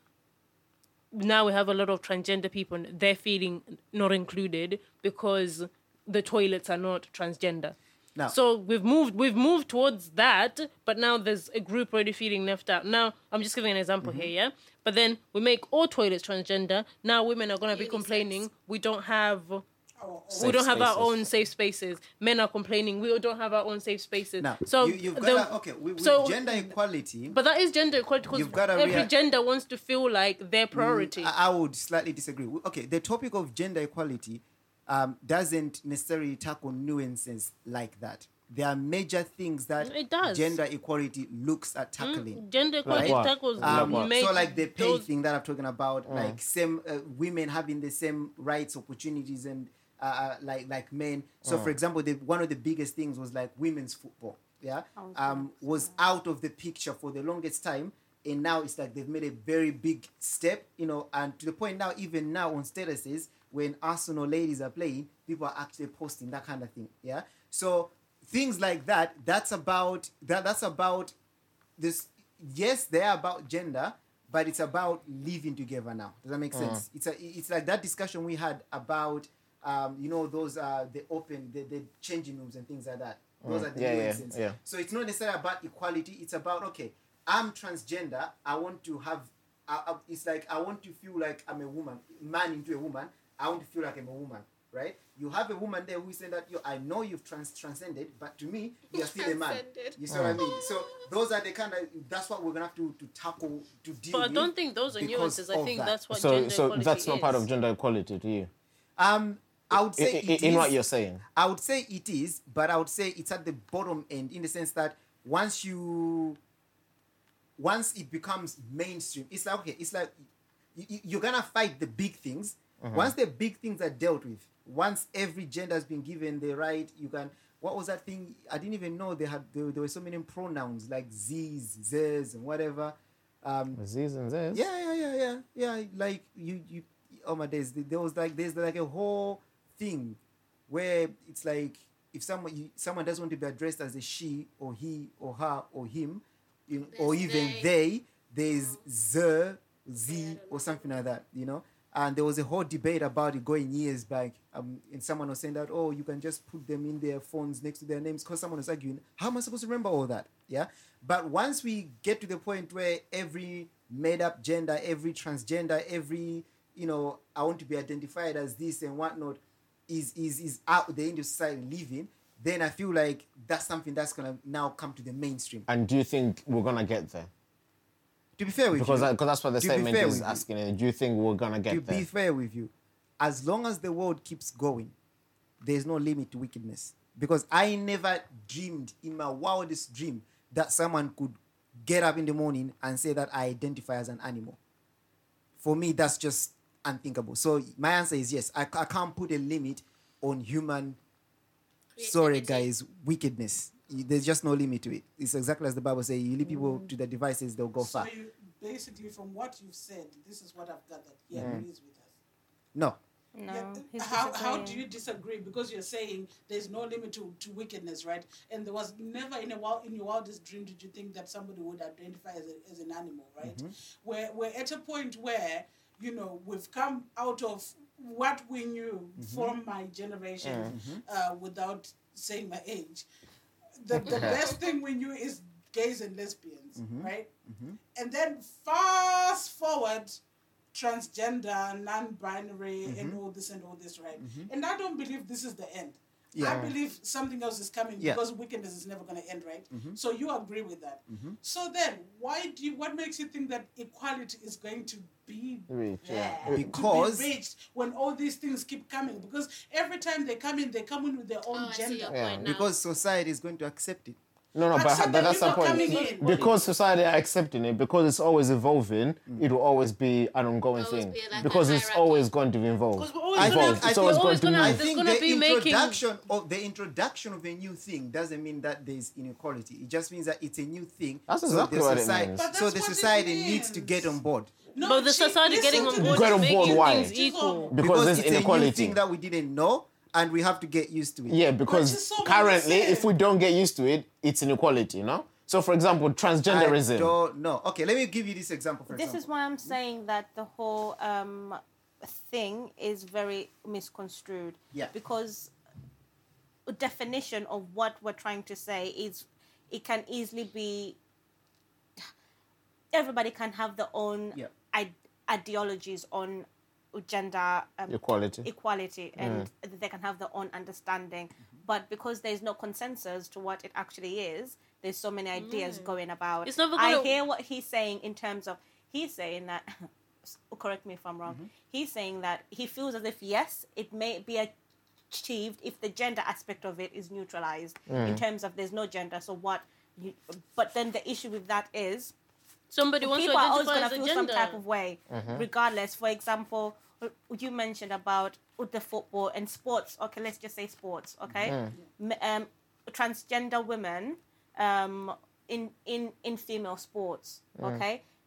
now we have a lot of transgender people and they're feeling not included because the toilets are not transgender. Now- So we've moved towards that, but now there's a group already feeling left out. Now, I'm just giving an example here, yeah? But then we make all toilets transgender. Now women are going to be Unisex. complaining we don't have Our we don't have our spaces. own safe spaces. Men are complaining we don't have our own safe spaces. Now, so you've the- got with gender equality. but that is gender equality because You've gotta every gender wants to feel like their priority. I would slightly disagree. Okay, the topic of gender equality doesn't necessarily tackle nuances like that. There are major things that It does. gender equality looks at tackling. Gender equality what? tackles what? So like the pay those- thing that I'm talking about, like same women having the same rights, opportunities, and like men. So for example, one of the biggest things was like women's football. Yeah, was out of the picture for the longest time and now it's like they've made a very big step, you know, and to the point now, even now on statuses, when Arsenal ladies are playing, people are actually posting that kind of thing. Yeah. So things like that, that's about this. Yes, they're about gender, but it's about living together now. Does that make sense? It's like that discussion we had about you know, those the changing rooms and things like that. Those are the nuances. yeah. So it's not necessarily about equality. It's about, okay, I'm transgender. I want to have. It's like I want to feel like I'm a woman, man into a woman. I want to feel like I'm a woman, right? You have a woman there who is saying that I know you've transcended, but to me, you're still a man. Transcended. You see what I mean? So those are the kind of, that's what we're gonna have to tackle, to deal with. But I don't think those are because nuances. I of think that. that's what So gender equality that's not part is. of gender equality to you. I would say In what you're saying. I would say it is, but I would say it's at the bottom end in the sense that once it becomes mainstream, it's like, okay, it's like you're gonna fight the big things. Once the big things are dealt with, once every gender has been given the right, you can. What was that thing? I didn't even know there were so many pronouns like z's, z's, and whatever. Z's and Z's? Yeah. Like you. Oh my days! There's like a whole thing where it's like if someone doesn't want to be addressed as a she or he or her or him, you know, or even they, there's z or something like that, you know. And there was a whole debate about it going years back. And someone was saying that, oh, you can just put them in their phones next to their names, because someone was arguing, how am I supposed to remember all that? Yeah. But once we get to the point where every made up gender, every transgender, every, you know, I want to be identified as this and whatnot is out there in the society living, then I feel like that's something that's going to now come to the mainstream. And do you think we're going to get there? To be fair with Because you. that's what the to be statement fair is with you. asking. Do you think we're going to get To there? be fair with you, as long as the world keeps going, there's no limit to wickedness. Because I never dreamed in my wildest dream that someone could get up in the morning and say that I identify as an animal. For me, that's just unthinkable. So my answer is yes. I can't put a limit on human, sorry guys, wickedness. There's just no limit to it. It's exactly as the Bible says, you leave people to their devices, they'll go far. So you, basically, from what you've said, this is what I've gathered. He agrees with us. No. No, Yeah, he's how disagreeing. do you disagree? Because you're saying there's no limit to wickedness, right? And there was never in your wildest dream did you think that somebody would identify as an animal, right? We're at a point where, you know, we've come out of what we knew from my generation, without saying my age. The best thing we knew is gays and lesbians, right? And then fast forward, transgender, non-binary, and all this, right? And I don't believe this is the end. Yeah. I believe something else is coming because wickedness is never going to end, right? So you agree with that. So then, what makes you think that equality is going to be Reach, there, Because- to be reached when all these things keep coming? Because every time they come in with their own Oh, I see gender. your point now. Because society is going to accept it. No, but Accept that's that the you're not coming point. in. Because society are accepting it, because it's always evolving, it will always be an ongoing Always thing. be like a Because it's hierarchy. always going to be involved. Because we're always I gonna, think- I It's think- always we're always going to gonna, move. there's I gonna think be making. the introduction of a new thing doesn't mean that there's inequality. It just means that it's a new thing. That's exactly what it means. But So that's the what it society needs to means. get on board. No, But the see, society listen getting to on this. board Get is on board, making why? things equal. Because there's it's a new inequality. thing that we didn't know, and we have to get used to it. Yeah, Which because is so what currently, you said. if we don't get used to it, it's inequality, you know? So, for example, I transgenderism. don't know. Okay, let me give you this example. For This example, is why I'm saying that the whole thing is very misconstrued. Yeah. Because a definition of what we're trying to say is, it can easily be. Everybody can have their own Yeah. ideologies on gender Equality. and they can have their own understanding. But because there's no consensus to what it actually is, there's so many ideas going about. It's never I gonna- hear what he's saying in terms of, he's saying that, correct me if I'm wrong, he's saying that he feels as if, yes, it may be achieved if the gender aspect of it is neutralized in terms of there's no gender. So but then the issue with that is, Somebody wants to people are always identify going as to a feel some gender. type of way, regardless. For example, you mentioned about the football and sports. Okay, let's just say sports. Okay, transgender women in female sports. Okay,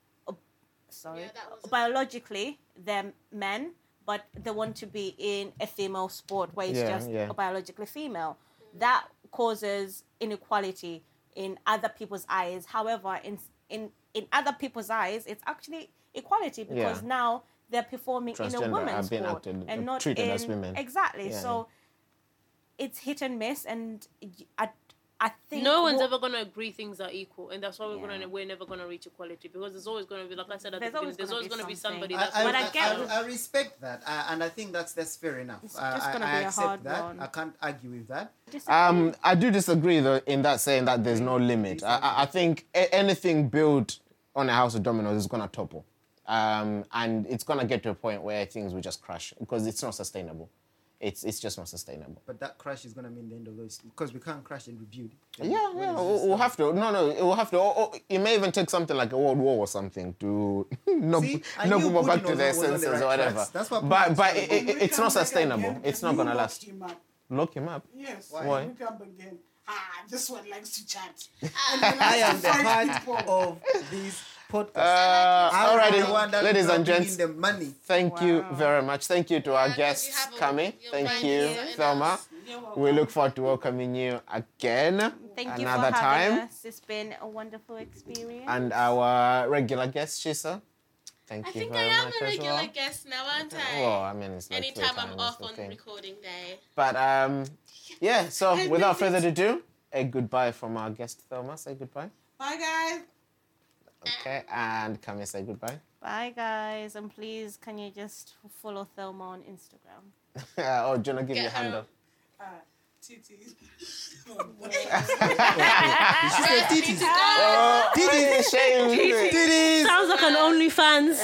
sorry, Yeah, that was- biologically they're men, but they want to be in a female sport where it's just biologically female. That causes inequality in other people's eyes. However, in other people's eyes, it's actually equality because now they're performing in a Transgender women's are being sport acted- and not treated in, as women. Exactly. Yeah, So it's hit and miss, and I think No one's what- ever gonna agree things are equal, and that's why Yeah. we're never gonna reach equality because there's always gonna be, like I said at the There's beginning, always there's gonna always be gonna be something. somebody I, that's I, But I I, get- I respect that, and I think that's fair enough. It's just gonna I be a accept hard that. one. I can't argue with that. I do disagree though in that saying that there's no limit. I think anything built on a house of dominoes is gonna topple, and it's gonna get to a point where things will just crash because it's not sustainable. It's just not sustainable. But that crash is going to mean the end of those because we can't crash and rebuild. Yeah, we'll have to. No, it will have to. It may even take something like a world war or something to knock See, I knew people back Putin to was their on the senses right or whatever. tracks. That's what But Putin's trying to do. When we it's come not back sustainable. again, It's not you gonna lock last. him up. Lock him up. Yes. Why? Why? When we come again. This one likes to chat. I am the heart of these podcasts. I'm Alrighty, the one that ladies is and bringing gents. the money. Thank you very much. Thank you to our And guests you have a- coming. your Thank mind you, is in Thelma. us. You're welcome. We look forward to welcoming you again Thank you another for having time. us. It's been a wonderful experience. And our regular guest, Shisa. Thank I you think I very am much a as regular well. guest now, aren't I? Well, I mean, it's like Anytime 3 I'm times off the on thing. recording day. But yeah. So without further ado, a goodbye from our guest Thelma. Say goodbye. Bye, guys. Okay, and can we say goodbye? Bye, guys. And please, can you just follow Thelma on Instagram? Oh, do you want to give Get your hand her. up? Titi. She said titties. Titties. Shame. Titties. sounds like an OnlyFans.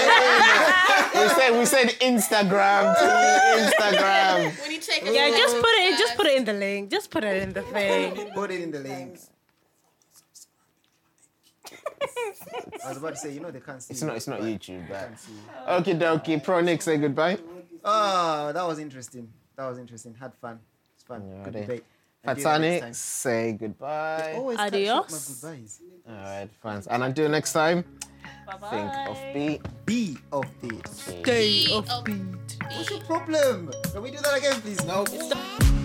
we said Instagram. Instagram. When you take a Yeah, photo just first. put it in the link. Just put it in the thing. Put it in the links. I was about to say, they can't see. It's not YouTube, but Can't see. okie dokie. Pro Nick, say goodbye. Oh, that was interesting. Had fun. It's fun. Good Alrighty. debate. I'll do it next Fatsani, time. say goodbye. Always cut short Adios. my goodbyes. All right, fans. And until next time, Bye-bye. think of B. Be of this. Be of What's your problem? Can we do that again, please? No.